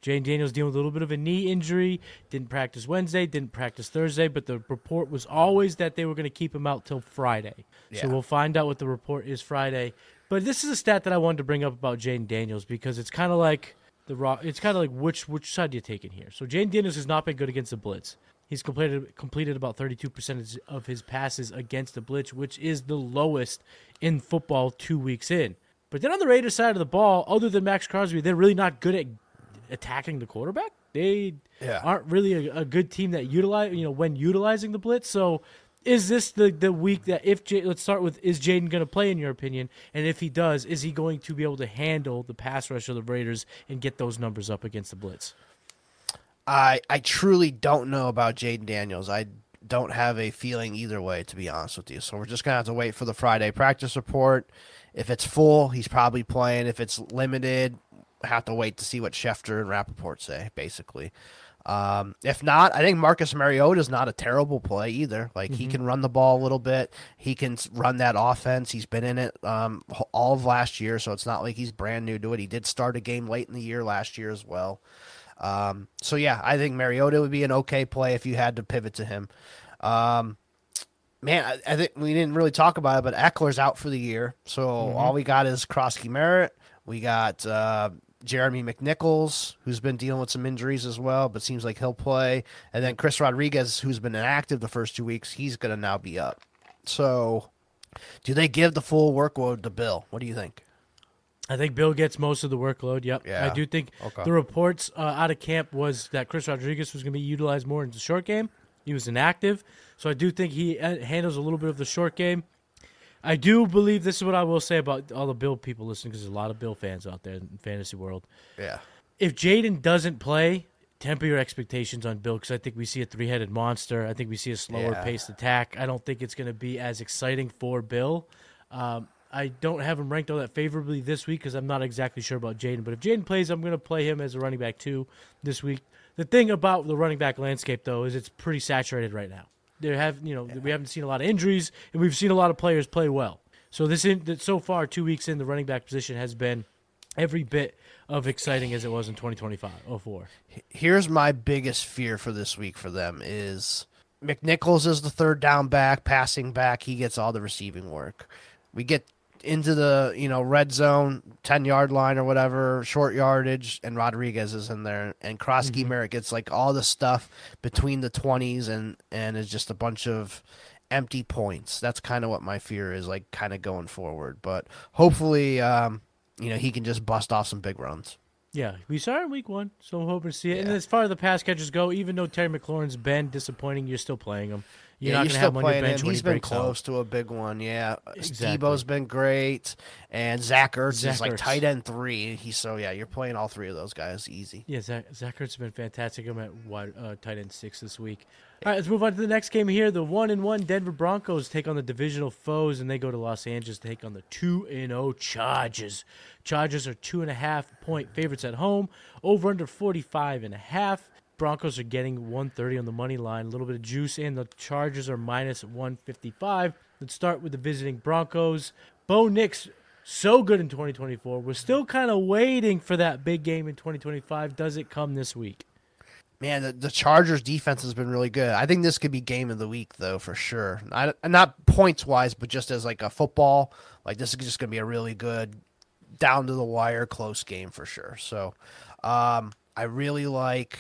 Jane Daniels dealing with a little bit of a knee injury, didn't practice Wednesday, didn't practice Thursday, but the report was always that they were going to keep him out till Friday.
Yeah.
So we'll find out what the report is Friday. But this is a stat that I wanted to bring up about Jane Daniels because it's kind of like the raw. It's kind of like which which side do you take in here? So Jane Daniels has not been good against the blitz. He's completed completed about thirty-two percent of his passes against the blitz, which is the lowest in football two weeks in. But then on the Raiders side of the ball, other than Max Crosby, they're really not good at attacking the quarterback. They
yeah.
aren't really a, a good team that utilize, you know, when utilizing the blitz. So is this the, the week that if J- let's start with, is Jaden going to play in your opinion? And if he does, is he going to be able to handle the pass rush of the Raiders and get those numbers up against the blitz?
I I truly don't know about Jaden Daniels. I don't have a feeling either way, to be honest with you. So we're just going to have to wait for the Friday practice report. If it's full, he's probably playing. If it's limited, have to wait to see what Schefter and Rappaport say, basically. Um, if not, I think Marcus Mariota is not a terrible play either. Like, mm-hmm. he can run the ball a little bit. He can run that offense. He's been in it um, all of last year, so it's not like he's brand new to it. He did start a game late in the year last year as well. Um, so, yeah, I think Mariota would be an okay play if you had to pivot to him. Um, man, I, I think we didn't really talk about it, but Eckler's out for the year. So mm-hmm. all we got is Krosky Merritt. We got uh, Jeremy McNichols, who's been dealing with some injuries as well, but seems like he'll play. And then Chris Rodriguez, who's been inactive the first two weeks, he's going to now be up. So do they give the full workload to Bill? What do you think?
I think Bill gets most of the workload, yep.
Yeah.
I do think
okay.
the reports uh, out of camp was that Chris Rodriguez was going to be utilized more in the short game. He was inactive, so I do think he handles a little bit of the short game. I do believe this is what I will say about all the Bill people listening, because there's a lot of Bill fans out there in the fantasy world.
Yeah.
If Jaden doesn't play, temper your expectations on Bill, because I think we see a three-headed monster. I think we see a slower-paced
yeah.
attack. I don't think it's going to be as exciting for Bill. Um, I don't have him ranked all that favorably this week because I'm not exactly sure about Jaden. But if Jaden plays, I'm going to play him as a running back too this week. The thing about the running back landscape, though, is it's pretty saturated right now. There have, you know, yeah. we haven't seen a lot of injuries, and we've seen a lot of players play well. So this, in, so far, two weeks in, the running back position has been every bit of exciting as it was in twenty twenty-five oh four.
Here's my biggest fear for this week for them is McNichols is the third down back, passing back. He gets all the receiving work. We get into the, you know, red zone, ten-yard line or whatever, short yardage, and Rodriguez is in there. And Krosky mm-hmm. Merritt gets, like, all the stuff between the twenties and, and is just a bunch of empty points. That's kind of what my fear is, like, kind of going forward. But hopefully, um, you know, he can just bust off some big runs.
Yeah, we saw it in week one, so I'm hoping to see it.
Yeah.
And as far as the pass catchers go, even though Terry McLaurin's been disappointing, you're still playing him. You're
yeah,
not
you're
going to
still
have him on your
playing
bench
him.
when
He's
he
been
breaks
close
out.
to a big one, yeah.
Exactly.
Debo's been great, and Zach Ertz
Zach
is like
Ertz.
tight end three. He's so yeah, you're playing all three of those guys easy.
Yeah, Zach, Zach Ertz has been fantastic. I'm at wide, uh, tight end six this week. All right, let's move on to the next game here. The one and one Denver Broncos take on the divisional foes, and they go to Los Angeles to take on the two and zero Chargers. Chargers are two and a half point favorites at home. Over under forty five and a half. Broncos are getting one thirty on the money line. A little bit of juice in. The Chargers are minus one fifty-five. Let's start with the visiting Broncos. Bo Nix, so good in twenty twenty-four. We're still kind of waiting for that big game in twenty twenty-five. Does it come this week?
Man, the, the Chargers defense has been really good. I think this could be game of the week, though, for sure. I, not points-wise, but just as like a football. Like, this is just going to be a really good, down-to-the-wire, close game for sure. So, um, I really like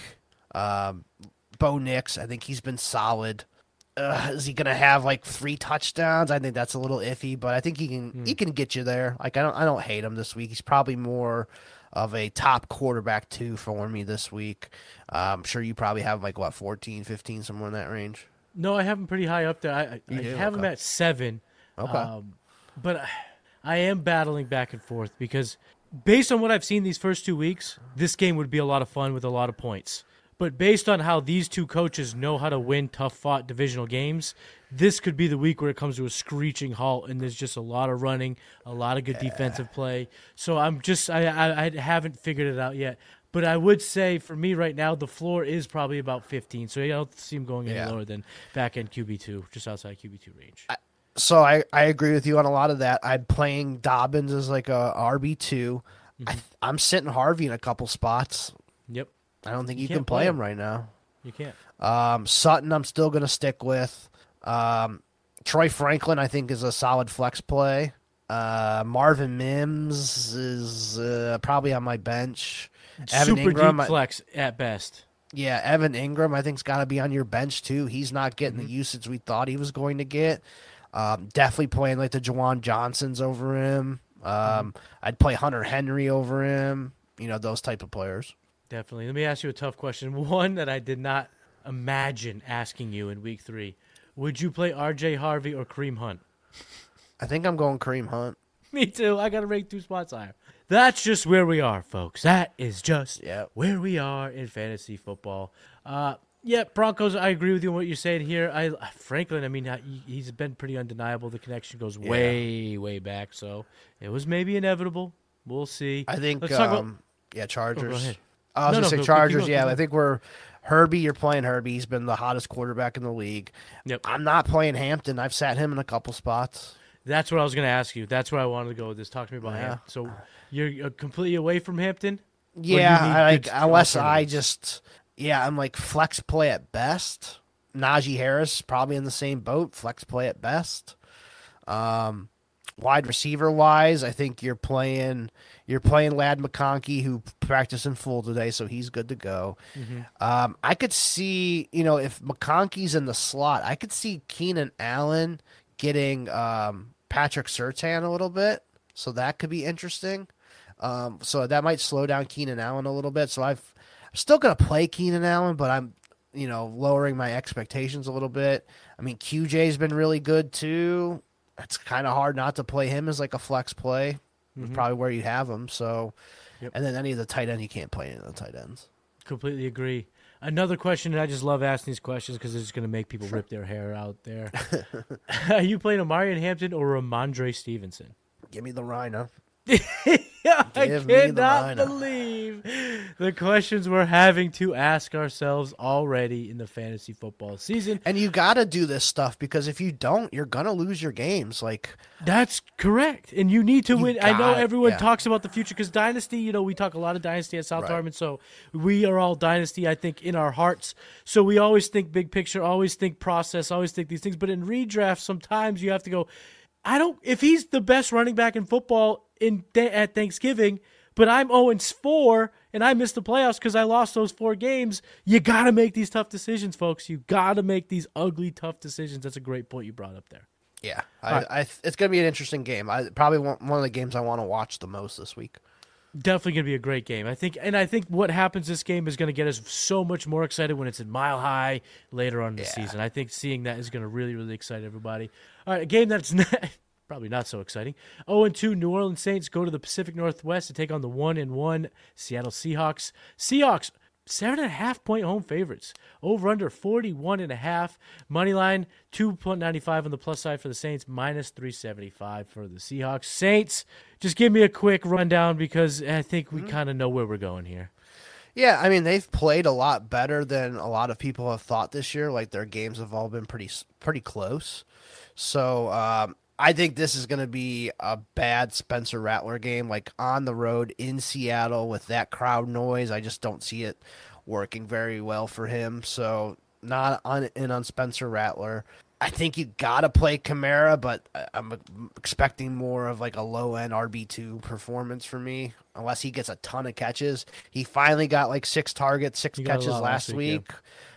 um, Bo Nix. I think he's been solid. Uh, is he going to have like three touchdowns? I think that's a little iffy, but I think he can mm. he can get you there. Like I don't I don't hate him this week. He's probably more of a top quarterback two for me this week. Uh, I'm sure you probably have like what fourteen, fifteen, somewhere in that range.
No, I have him pretty high up there. I, I, I have
okay.
him at seven.
Okay,
um, but I, I am battling back and forth because based on what I've seen these first two weeks, this game would be a lot of fun with a lot of points. But based on how these two coaches know how to win tough-fought divisional games, this could be the week where it comes to a screeching halt, and there's just a lot of running, a lot of good yeah. defensive play. So I'm just I, I I haven't figured it out yet. But I would say for me right now, the floor is probably about fifteen. So I don't see him going any
yeah.
lower than back-end Q B two, just outside Q B two range.
I, so I, I agree with you on a lot of that. I'm playing Dobbins as like a R B two. Mm-hmm. I, I'm sitting Harvey in a couple spots.
Yep.
I don't think
You
you,
can't
can play
play
him
him.
right now.
You can't.
Um, Sutton, I'm still going to stick with. Um, Troy Franklin, I think, is a solid flex play. Uh, Marvin Mims is uh, probably on my bench. Evan
Super
Ingram,
deep
I-
flex at best.
Yeah, Evan Ingram, I think, has got to be on your bench, too. He's not getting
Mm-hmm.
the usage we thought he was going to get. Um, definitely playing like the Jawan Johnsons over him. Um,
Mm-hmm.
I'd play Hunter Henry over him. You know, those type of players.
Definitely. Let me ask you a tough question. One that I did not imagine asking you in week three. Would you play R J Harvey or Kareem Hunt?
I think I'm going Kareem Hunt.
Me too. I got to rank two spots higher. That's just where we are, folks. That is just
Yep.
where we are in fantasy football. Uh, yeah, Broncos, I agree with you on what you're saying here. I Franklin, I mean, he- he's been pretty undeniable. The connection goes way, way back. So it was maybe inevitable. We'll see.
I think,
Let's talk about-
um, yeah, Chargers.
Oh, go ahead.
I was
No,
going
no,
to say
go- keep
Chargers,
going,
yeah.
keep
I
going.
think we're Herbie, you're playing Herbie. He's been the hottest quarterback in the league.
Yep.
I'm not playing Hampton. I've sat him in a couple spots.
That's what I was going to ask you. That's where I wanted to go with this. Talk to me about
Yeah.
Hampton. So you're you're completely away from Hampton? Or do you
Yeah,
need
I like
good
unless I
alternatives?
just yeah, I'm like flex play at best. Najee Harris probably in the same boat, flex play at best. Um, wide receiver wise, I think you're playing you're playing Lad McConkey, who practiced in full today, so he's good to go.
Mm-hmm.
Um, I could see, you know, if McConkey's in the slot, I could see Keenan Allen getting um, Patrick Surtain a little bit, so that could be interesting. Um, so that might slow down Keenan Allen a little bit. So I've, I'm still going to play Keenan Allen, but I'm, you know, lowering my expectations a little bit. I mean, Q J's been really good too. It's kind of hard not to play him as like a flex play.
Mm-hmm.
Probably where you have him. So,
Yep.
and then any of the tight end, you can't play any of the tight ends.
Completely agree. Another question, and I just love asking these questions because it's going to make people rip their hair out there. Are you playing Amari Hampton or Ramondre Stevenson?
Give me the Rhino.
Yeah, I
Give me the
cannot
Rhino.
believe the questions we're having to ask ourselves already in the fantasy football season.
And you got to do this stuff because if you don't, you're going to lose your games. Like,
That's correct. And you need to
You
win. I know
got-
everyone
yeah.
talks about the future because Dynasty, you know, we talk a lot of Dynasty at South
Right.
Harmon. So we are all Dynasty, I think, in our hearts. So we always think big picture, always think process, always think these things. But in redraft, sometimes you have to go, I don't, if he's the best running back in football in at Thanksgiving, but I'm oh and four and I missed the playoffs because I lost those four games, you got to make these tough decisions, folks. You got to make these ugly, tough decisions. That's a great point you brought up there.
yeah, I,
right.
I, it's going to be an interesting game. I probably want, one of the games I want to watch the most this week.
Definitely going to be a great game. I think, and I think what happens this game is going to get us so much more excited when it's in Mile High later on in the
Yeah.
season. I think seeing that is going to really, really excite everybody. All right, a game that's not, probably not so exciting. oh and two New Orleans Saints go to the Pacific Northwest to take on the one and one Seattle Seahawks. Seahawks seven and a half point home favorites. Over under forty-one and a half. Money line two ninety-five on the plus side for the Saints, minus three seventy-five for the Seahawks. Saints, just give me a quick rundown because I think we kind of know where we're going here.
Yeah, I mean, they've played a lot better than a lot of people have thought this year. Like, their games have all been pretty pretty close. So, um, I think this is going to be a bad Spencer Rattler game, like on the road in Seattle with that crowd noise. I just don't see it working very well for him. So, not on in on Spencer Rattler. I think you got to play Kamara, but I- I'm expecting more of like a low-end R B two performance for me, unless he gets a ton of catches. He finally got like six targets, six
He got a
catches
lot
last
last week,
week,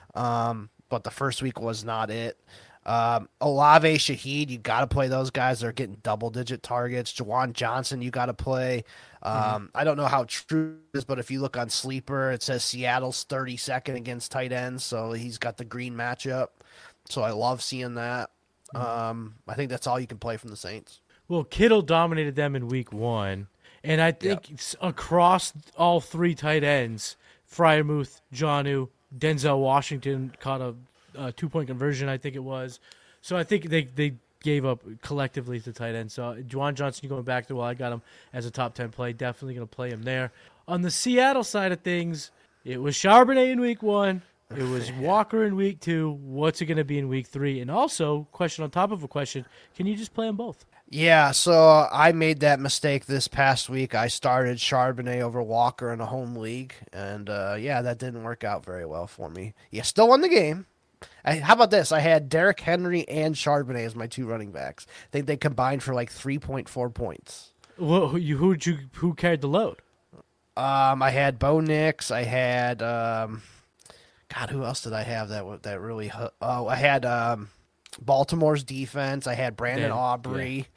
um, but the first week was not it. Um, Olave, Shaheed, you got to play those guys. They're getting double-digit targets. Jawan Johnson, you got to play. Um,
Mm-hmm.
I don't know how true it is, but if you look on Sleeper, it says Seattle's thirty-second against tight ends, so he's got the green matchup. So I love seeing that.
Mm-hmm.
Um, I think that's all you can play from the Saints.
Well, Kittle dominated them in week one, and I think it's across all three tight ends, Freiermuth, Jonnu, Denzel Washington caught a, a two-point conversion, I think it was. So I think they, they gave up collectively to tight end. So Juwan Johnson going back to, well, I got him as a top ten play. Definitely going to play him there. On the Seattle side of things, it was Charbonnet in week one. It was Walker in week two. What's it going to be in week three? And also, question on top of a question, can you just play them both?
Yeah, so I made that mistake this past week. I started Charbonnet over Walker in a home league, and uh, yeah, that didn't work out very well for me. Yeah, still won the game. I, how about this? I had Derrick Henry and Charbonnet as my two running backs. I think they combined for like three point four points.
Well, who you who'd you who carried the load?
Um, I had Bo Nix. I had um, God, who else did I have that that really? hu- Oh, I had um, Baltimore's defense. I had Brandon
Damn,
Aubrey.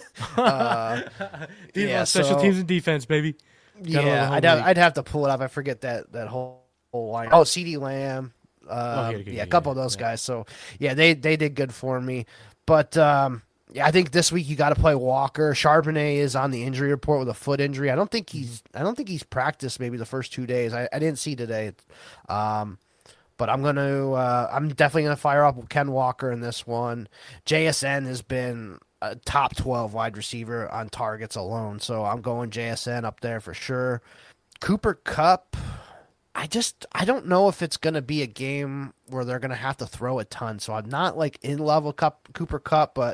uh, yeah,
special
so-
teams and defense, baby. Got a
yeah,
little
I'd
home
have,
league.
I'd have to pull it up. I forget that that whole whole line. Oh, CeeDee Lamb. Um,
yeah, yeah,
yeah,
yeah,
a couple of
yeah,
those
yeah.
guys. So yeah, they they did good for me. But um, yeah, I think this week you got to play Walker. Charbonnet is on the injury report with a foot injury. I don't think he's I don't think he's practiced maybe the first two days. I, I didn't see today. Um, but I'm gonna uh, I'm definitely gonna fire up Ken Walker in this one. J S N has been a top twelve wide receiver on targets alone, so I'm going J S N up there for sure. Cooper Cup. I just I don't know if it's gonna be a game where they're gonna have to throw a ton. So I'm not like in level Cup Cooper Cup, but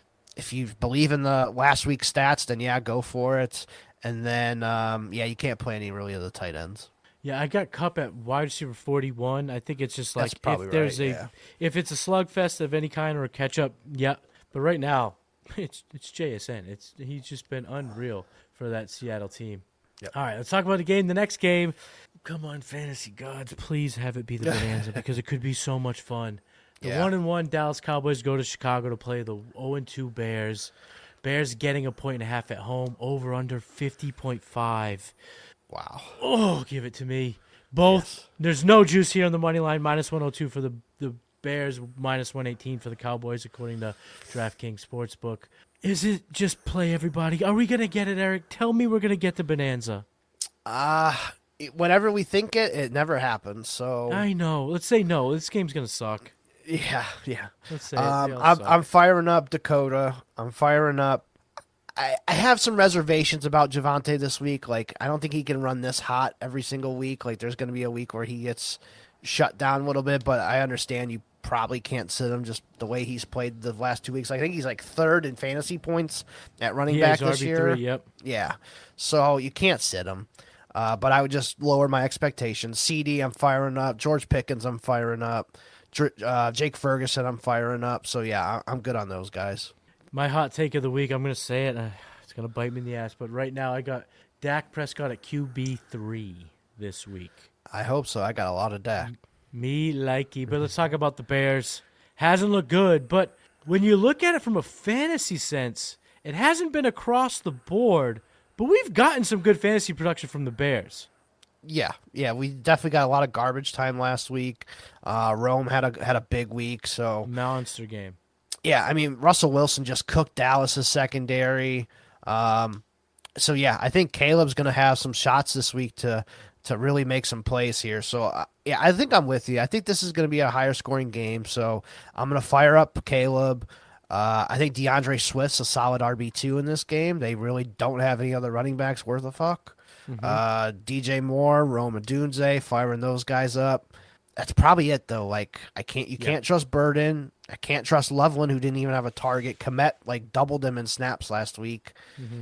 if you believe in the last week's stats, then yeah, go for it. And then um, yeah, you can't play any really of the tight ends.
Yeah, I got Cup at wide receiver forty-one. I think it's just like
That's probably
if there's
right,
a
yeah.
if it's a slugfest of any kind or a catch up, yeah. But right now, it's it's J S N. It's he's just been unreal for that Seattle team.
Yep.
All right, let's talk about the game. The next game, come on, fantasy gods, please have it be the Bonanza because it could be so much fun. The
Yeah.
one and one Dallas Cowboys go to Chicago to play the zero and two Bears. Bears getting a point and a half at home. Over under fifty point five.
Wow.
Oh, give it to me. Both.
Yes.
There's no juice here on the money line. minus one oh two for the, the Bears, minus one eighteen for the Cowboys, according to DraftKings Sportsbook. Is it just play everybody? Are we going to get it, Eric? Tell me we're going to get the Bonanza.
Uh whenever we think it, it never happens. So
I know. Let's say no. This game's going to suck.
yeah, yeah.
Let's say it.
Um,
They all
I'm
suck.
I'm firing up Dakota. I'm firing up. I, I have some reservations about Javante this week. Like, I don't think he can run this hot every single week. Like, there's going to be a week where he gets shut down a little bit, but I understand you probably can't sit him just the way he's played the last two weeks. I think he's like third in fantasy points at running
Yeah,
back
he's
this
R B
year.
three, yep.
Yeah. So you can't sit him. Uh, but I would just lower my expectations. C D, I'm firing up. George Pickens, I'm firing up. Dr- Uh, Jake Ferguson, I'm firing up. So, yeah, I- I'm good on those guys.
My hot take of the week, I'm going to say it. Uh, it's going to bite me in the ass, but right now I got Dak Prescott at Q B three this week.
I hope so. I got a lot of Dak.
Me likey. But let's talk about the Bears. Hasn't looked good, but when you look at it from a fantasy sense, it hasn't been across the board, but we've gotten some good fantasy production from the Bears.
Yeah, yeah, we definitely got a lot of garbage time last week. Uh, Rome had a had a big week, so
Monster game.
yeah. I mean, Russell Wilson just cooked Dallas's secondary. Um, so yeah, I think Caleb's going to have some shots this week to to really make some plays here. So uh, yeah, I think I'm with you. I think this is going to be a higher scoring game. So I'm going to fire up Caleb. Uh, I think DeAndre Swift's a solid R B two in this game. They really don't have any other running backs worth a fuck. Uh, D J Moore, Roma Dunze, firing those guys up. That's probably it, though. Like, I can't, you can't trust Burden. I can't trust Loveland, who didn't even have a target. Komet, like, doubled him in snaps last week.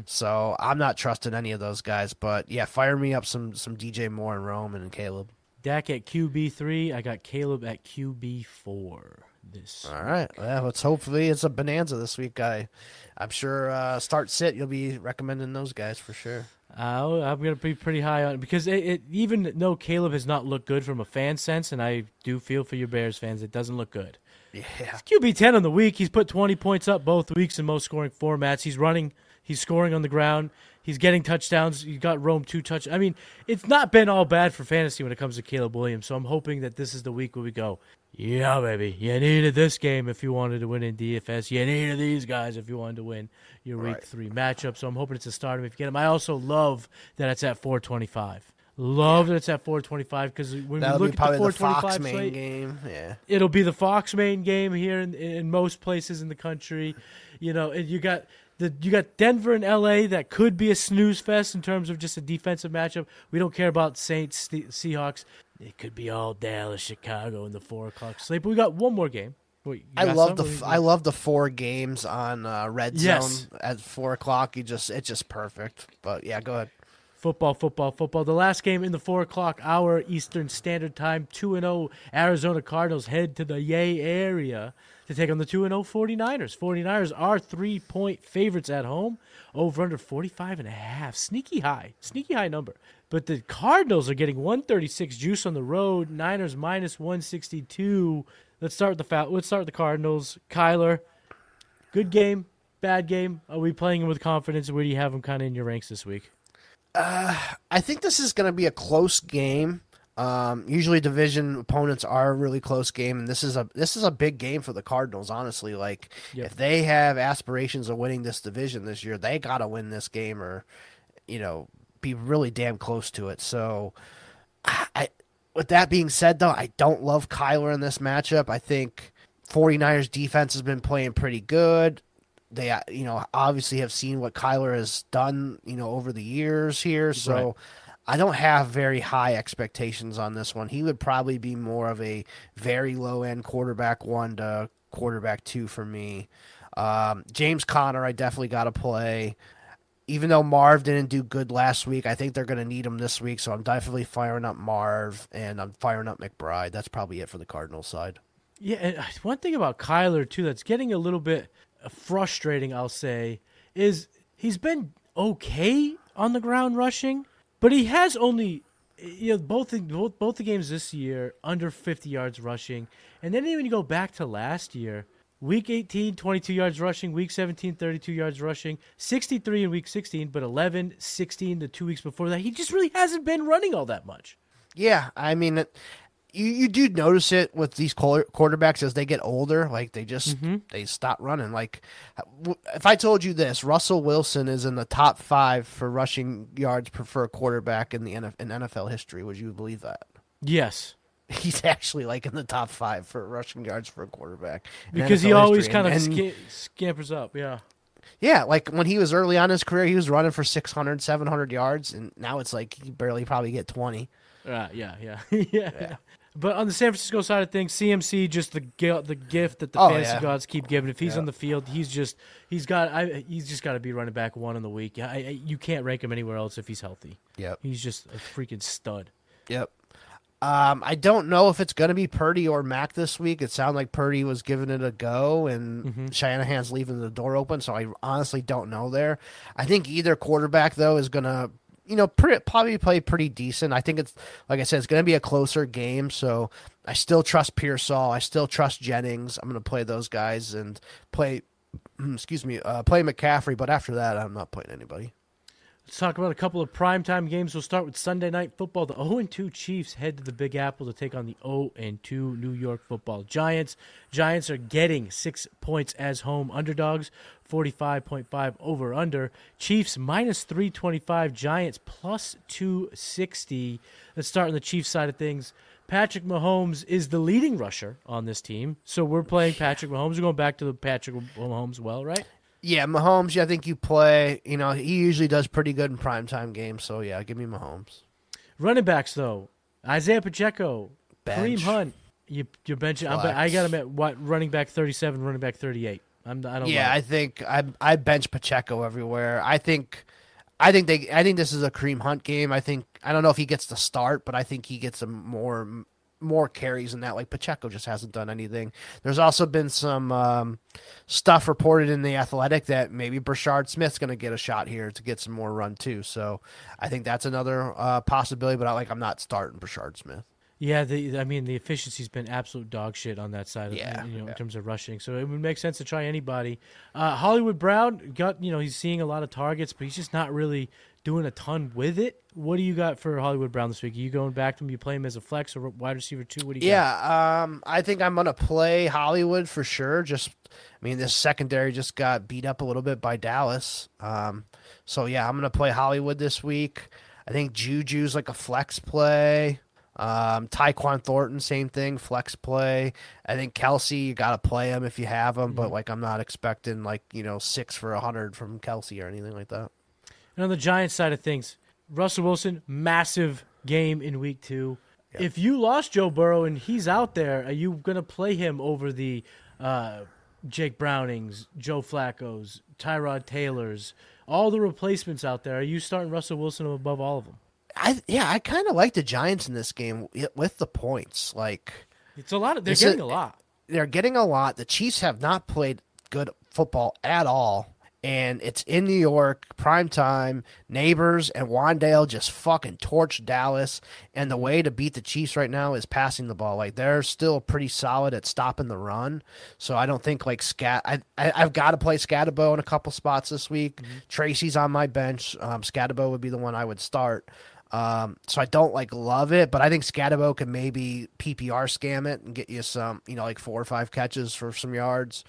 So I'm not trusting any of those guys. But, yeah, fire me up some some D J Moore and Roman and Caleb.
Dak at Q B three. I got Caleb at Q B four. This.
All right. Well, let's hopefully it's a bonanza this week, guy. I'm sure uh, start sit. You'll be recommending those guys for sure.
Uh, I'm going to be pretty high on it because it, it, even though Caleb has not looked good from a fan sense, and I do feel for your Bears fans, it doesn't look good.
Yeah.
Q B ten on the week. He's put twenty points up both weeks in most scoring formats. He's running. He's scoring on the ground. He's getting touchdowns. He got Rome two touch. I mean, it's not been all bad for fantasy when it comes to Caleb Williams. So I'm hoping that this is the week where we go, yeah, baby. You needed this game if you wanted to win in D F S. You needed these guys if you wanted to win your week
Right.
three matchup. So I'm hoping it's a start if you get him. I also love that it's at four twenty-five. Love that it's at four twenty-five because when
That'll
we
be
look
probably
at the
the
four
Fox
twenty-five
main
slate,
game. Yeah.
it'll be the Fox main game here in, in most places in the country. You know, and you got the you got Denver and L A that could be a snooze fest in terms of just a defensive matchup. We don't care about Saints, the Seahawks. It could be all Dallas, Chicago in the four o'clock slate. But we got one more game. What,
I love the f- I love the four games on uh, Red Zone
Yes.
at four o'clock. You just it's just perfect. But yeah, go ahead.
Football, football, football. The last game in the four o'clock hour Eastern Standard Time. two and oh Arizona Cardinals head to the Yay area to take on the two and oh 49ers. 49ers are three-point favorites at home. Over under forty-five and a half. Sneaky high. Sneaky high number. But the Cardinals are getting one thirty-six juice on the road. Niners minus one sixty-two. Let's start with the foul. Let's start with the Cardinals. Kyler, good game, bad game. Are we playing him with confidence? Where do you have him kind of in your ranks this week?
I think this is going to be a close game. Um, usually, division opponents are a really close game, and this is a this is a big game for the Cardinals. Honestly, like
Yep.
if they have aspirations of winning this division this year, they got to win this game, or you know, be really damn close to it. So, I, with that being said, though, I don't love Kyler in this matchup. I think 49ers defense has been playing pretty good. They, uh, you know, obviously have seen what Kyler has done, you know, over the years here. So
Right.
I don't have very high expectations on this one. He would probably be more of a very low end quarterback one to quarterback two for me. Um, James Conner, I definitely got to play. Even though Marv didn't do good last week, I think they're going to need him this week. So I'm definitely firing up Marv and I'm firing up McBride. That's probably it for the Cardinals side.
Yeah, and one thing about Kyler, too, that's getting a little bit frustrating, I'll say, is he's been okay on the ground rushing, but he has only, you know, both the, both, both the games this year, under fifty yards rushing. And then even you go back to last year, week eighteen, twenty-two yards rushing, week seventeen, thirty-two yards rushing, sixty-three in week sixteen, but eleven, sixteen the two weeks before that. He just really hasn't been running all that much.
Yeah, I mean, it, you you do notice it with these quar- quarterbacks as they get older. Like they just
Mm-hmm.
they stop running. Like if I told you this, Russell Wilson is in the top five for rushing yards per for a quarterback in the N F- in N F L history, would you believe that?
Yes.
He's actually like in the top five for rushing yards for a quarterback in
Because he
N F L
always
history.
kind of
And- and-
sca- scampers up, yeah.
Yeah, like when he was early on in his career, he was running for six hundred, seven hundred yards, and now it's like he barely probably get twenty.
Uh, yeah, yeah, yeah. But on the San Francisco side of things, C M C just the gi- the gift that the
Oh,
fantasy
yeah.
gods keep giving. If he's
Yeah.
on the field, he's just he's got I, he's just got to be running back one in the week. I, I, you can't rank him anywhere else if he's healthy.
Yep.
He's just a freaking stud.
Yep. Um, I don't know if it's going to be Purdy or Mac this week. It sounded like Purdy was giving it a go, and
Mm-hmm.
Shanahan's leaving the door open, so I honestly don't know there. I think either quarterback, though, is going to, you know, pre- probably play pretty decent. I think it's, like I said, it's going to be a closer game, so I still trust Pearsall. I still trust Jennings. I'm going to play those guys and play, excuse me, uh, play McCaffrey, but after that, I'm not playing anybody.
Let's talk about a couple of primetime games. We'll start with Sunday Night Football. The oh and two Chiefs head to the Big Apple to take on the oh and two New York Football Giants. Giants are getting six points as home underdogs, forty-five point five over-under. Chiefs minus three twenty-five, Giants plus two sixty. Let's start on the Chiefs side of things. Patrick Mahomes is the leading rusher on this team, so we're playing Patrick Mahomes. We're going back to the Patrick Mahomes well, right?
Yeah, Mahomes, yeah, I think you play. You know, he usually does pretty good in primetime games, so yeah, give me Mahomes.
Running backs, though. Isaiah Pacheco,
Bench.
Kareem Hunt. You, you're benching. I'm, I got him at, what, running back thirty-seven, running back thirty-eight. I'm, I don't
Yeah,
know.
I think I I bench Pacheco everywhere. I think I think they I think this is a Kareem Hunt game. I think I don't know if he gets the start, but I think he gets a more more carries than that. Like Pacheco just hasn't done anything. There's also been some um, stuff reported in the Athletic that maybe Brashard Smith's going to get a shot here to get some more run too. So I think that's another uh, possibility. But I like I'm not starting Brashard Smith.
Yeah, the, I mean, the efficiency's been absolute dog shit on that side, of,
Yeah,
you know,
yeah.
in terms of rushing. So it would make sense to try anybody. Uh, Hollywood Brown, got you know, he's seeing a lot of targets, but he's just not really doing a ton with it. What do you got for Hollywood Brown this week? Are you going back to him? You play him as a flex or wide receiver two? What do you got?
Yeah, um, I think I'm gonna play Hollywood for sure. Just, I mean, this secondary just got beat up a little bit by Dallas. Um, so yeah, I'm gonna play Hollywood this week. I think Juju's like a flex play. Um, Tyquan Thornton, same thing, flex play. I think Kelsey, you gotta play him if you have him, but like I'm not expecting like you know six for a hundred from Kelsey or anything like that.
And on the Giants side of things, Russell Wilson, massive game in week two. If you lost Joe Burrow and he's out there, are you going to play him over the uh, Jake Brownings, Joe Flacco's, Tyrod Taylor's, all the replacements out there. Are you starting Russell Wilson above all of them?
I yeah, I kind of like the Giants in this game with the points. Like
it's a lot. Of, they're getting a, a lot.
They're getting a lot. The Chiefs have not played good football at all. And it's in New York, prime time. Neighbors and Wandale just fucking torch Dallas. And the way to beat the Chiefs right now is passing the ball. Like they're still pretty solid at stopping the run. So I don't think like Scat. I, I I've got to play Scatabo in a couple spots this week. Mm-hmm. Tracy's on my bench. Um, Scatabo would be the one I would start. Um, so I don't like love it, but I think Scatabo can maybe P P R scam it and get you some, you know, like four or five catches for some yards.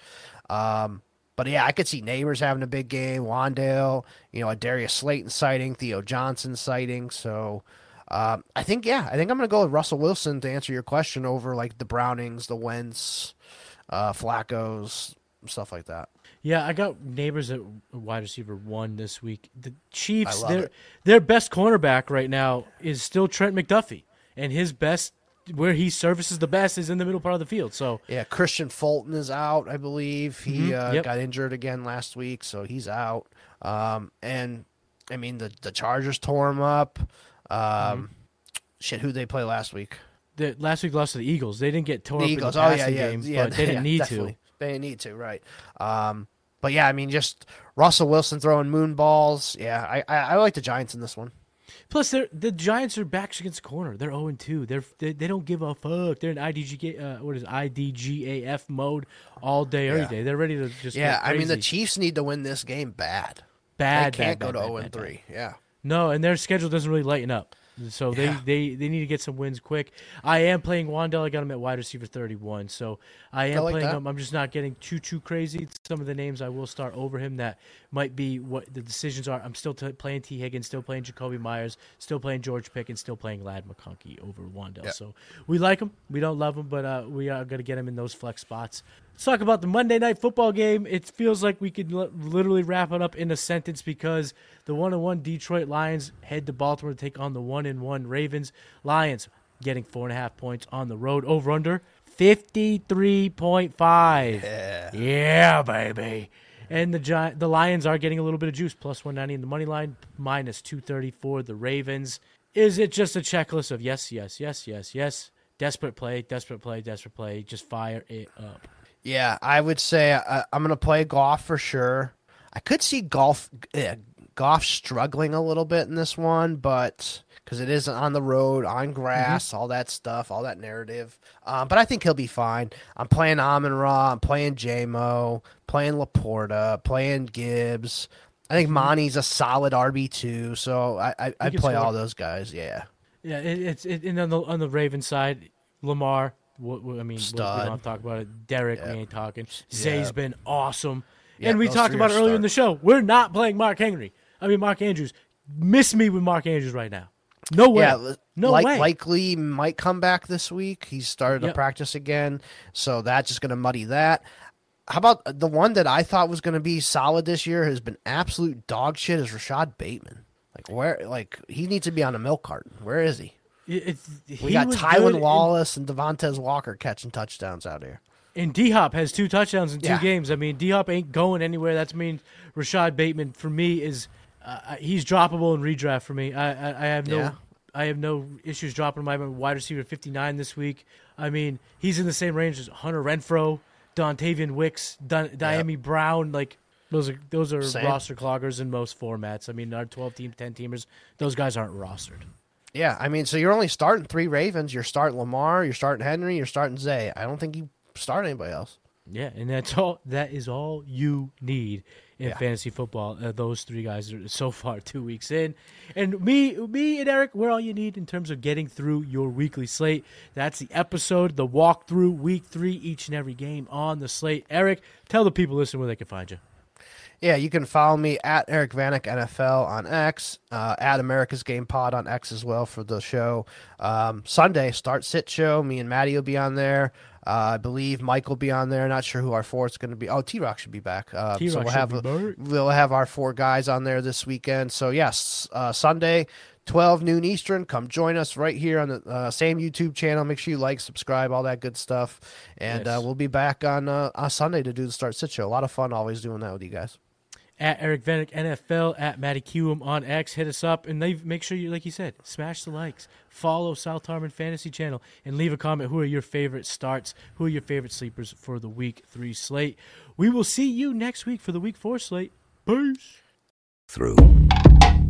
Um, But, yeah, I could see Neighbors having a big game, Wandale, you know, a Darius Slayton sighting, Theo Johnson sighting. So, um, I think, yeah, I think I'm going to go with Russell Wilson to answer your question over, like, the Brownings, the Wentz, uh, Flacco's, stuff like that.
Yeah, I got Neighbors at wide receiver one this week. The Chiefs, their,
it.
their best cornerback right now is still Trent McDuffie, and his best where he surfaces the best is in the middle part of the field. So
yeah, Christian Fulton is out, I believe. He
mm-hmm.
uh,
yep.
got injured again last week, so he's out. Um, and I mean the the Chargers tore him up. Um, mm-hmm. Shit, who they play last week?
The last week lost to the Eagles. They didn't get torn
the
up
Eagles.
in the
oh
passing
yeah, yeah,
games,
yeah,
but they didn't
yeah,
need
definitely.
to.
They didn't need to, right? Um, but yeah, I mean, just Russell Wilson throwing moon balls. Yeah, I I, I like the Giants in this one.
Plus, the Giants are backs against the corner. They're oh and two. They're they, they don't give a fuck. They're in I D G uh, what is it, I D G A F mode all day, every
yeah.
day. They're ready to just
yeah.
Go crazy.
I mean, the Chiefs need to win this game bad.
Bad.
They can't
bad,
go
bad,
to
bad,
zero and
bad,
three.
bad.
Yeah.
No, and their schedule doesn't really lighten up. So they,
yeah.
they, they need to get some wins quick. I am playing Wandale. I got him at wide receiver thirty-one. So I am
I like
playing
that.
him. I'm just not getting too, too crazy. Some of the names I will start over him that might be what the decisions are. I'm still t- playing T. Higgins, still playing Jacoby Myers, still playing George Pickens, still playing Ladd McConkey over Wandale.
Yeah.
So we like him. We don't love him, but uh, we are going to get him in those flex spots. Let's talk about the Monday Night Football game. It feels like we could l- literally wrap it up in a sentence because the one and one Detroit Lions head to Baltimore to take on the one and one Ravens. Lions getting four and a half points on the road. Over under fifty-three point five.
Yeah,
yeah, baby. And the Gi- the Lions are getting a little bit of juice, plus one ninety in the money line, minus two thirty for the Ravens. Is it just a checklist of yes, yes, yes, yes, yes, desperate play, desperate play, desperate play, just fire it up?
Yeah, I would say I, I'm going to play Goff for sure. I could see golf, uh, Goff struggling a little bit in this one, but because it is on the road, on grass, mm-hmm. all that stuff, all that narrative. Um, but I think he'll be fine. I'm playing Amon-Ra, I'm playing J-Mo, playing Laporta, playing Gibbs. I think Monty's a solid R B two, so I I, I play all those guys. Yeah,
yeah. It, it's it, and on the on the Ravens side, Lamar. What, what, I mean, we don't talk about it. Derek, yeah. we ain't talking. Zay's yeah. been awesome.
Yeah,
and we talked about it earlier start. in the show. We're not playing Mark Henry. I mean, Mark Andrews. Miss me with Mark Andrews right now. No way. Yeah, no
like,
way.
Likely might come back this week. He's started yep. to practice again, so that's just going to muddy that. How about the one that I thought was going to be solid this year has been absolute dog shit is Rashad Bateman. Like, where? Like, he needs to be on a milk carton. Where is he?
It's,
we got Tylan Wallace and Devontae Walker catching touchdowns out here.
And D-Hop has two touchdowns in two
yeah.
games. I mean, D-Hop ain't going anywhere. That means Rashad Bateman, for me, is uh, he's droppable in redraft for me. I I, I have no
yeah.
I have no issues dropping my wide receiver fifty-nine this week. I mean, he's in the same range as Hunter Renfrow, Dontavian Wicks, Don, Diami yep. Brown. Like those are those are same. roster cloggers in most formats. I mean, our twelve-team, ten-teamers, those guys aren't rostered.
Yeah, I mean, so you're only starting three Ravens. You're starting Lamar. You're starting Henry. You're starting Zay. I don't think you start anybody else.
Yeah, and that's all. That is all you need in
yeah.
fantasy football. Uh, those three guys are so far two weeks in, and me, me and Eric, we're all you need in terms of getting through your weekly slate. That's the episode, the walkthrough, week three, each and every game on the slate. Eric, tell the people listening where they can find you.
Yeah, you can follow me at Eric Vanek N F L on X, uh, at America's Game Pod on X as well for the show. Um, Sunday, Start Sit Show. Me and Maddie will be on there. Uh, I believe Mike will be on there. Not sure who our fourth's going to be. Oh, T-Rock should be back. Uh,
T-Rock
so we'll
should
have
be back.
we'll have our four guys on there this weekend. So yes, uh, Sunday, twelve noon Eastern. Come join us right here on the uh, same YouTube channel. Make sure you like, subscribe, all that good stuff. And
Yes.
uh, we'll be back on, uh, on Sunday to do the Start Sit Show. A lot of fun always doing that with you guys.
At Eric Vanek N F L, at Matty Cuum on X. Hit us up and leave, make sure you, like you said, smash the likes. Follow South Harmon Fantasy Channel and leave a comment. Who are your favorite starts? Who are your favorite sleepers for the Week three slate? We will see you next week for the Week four slate. Peace.
Through.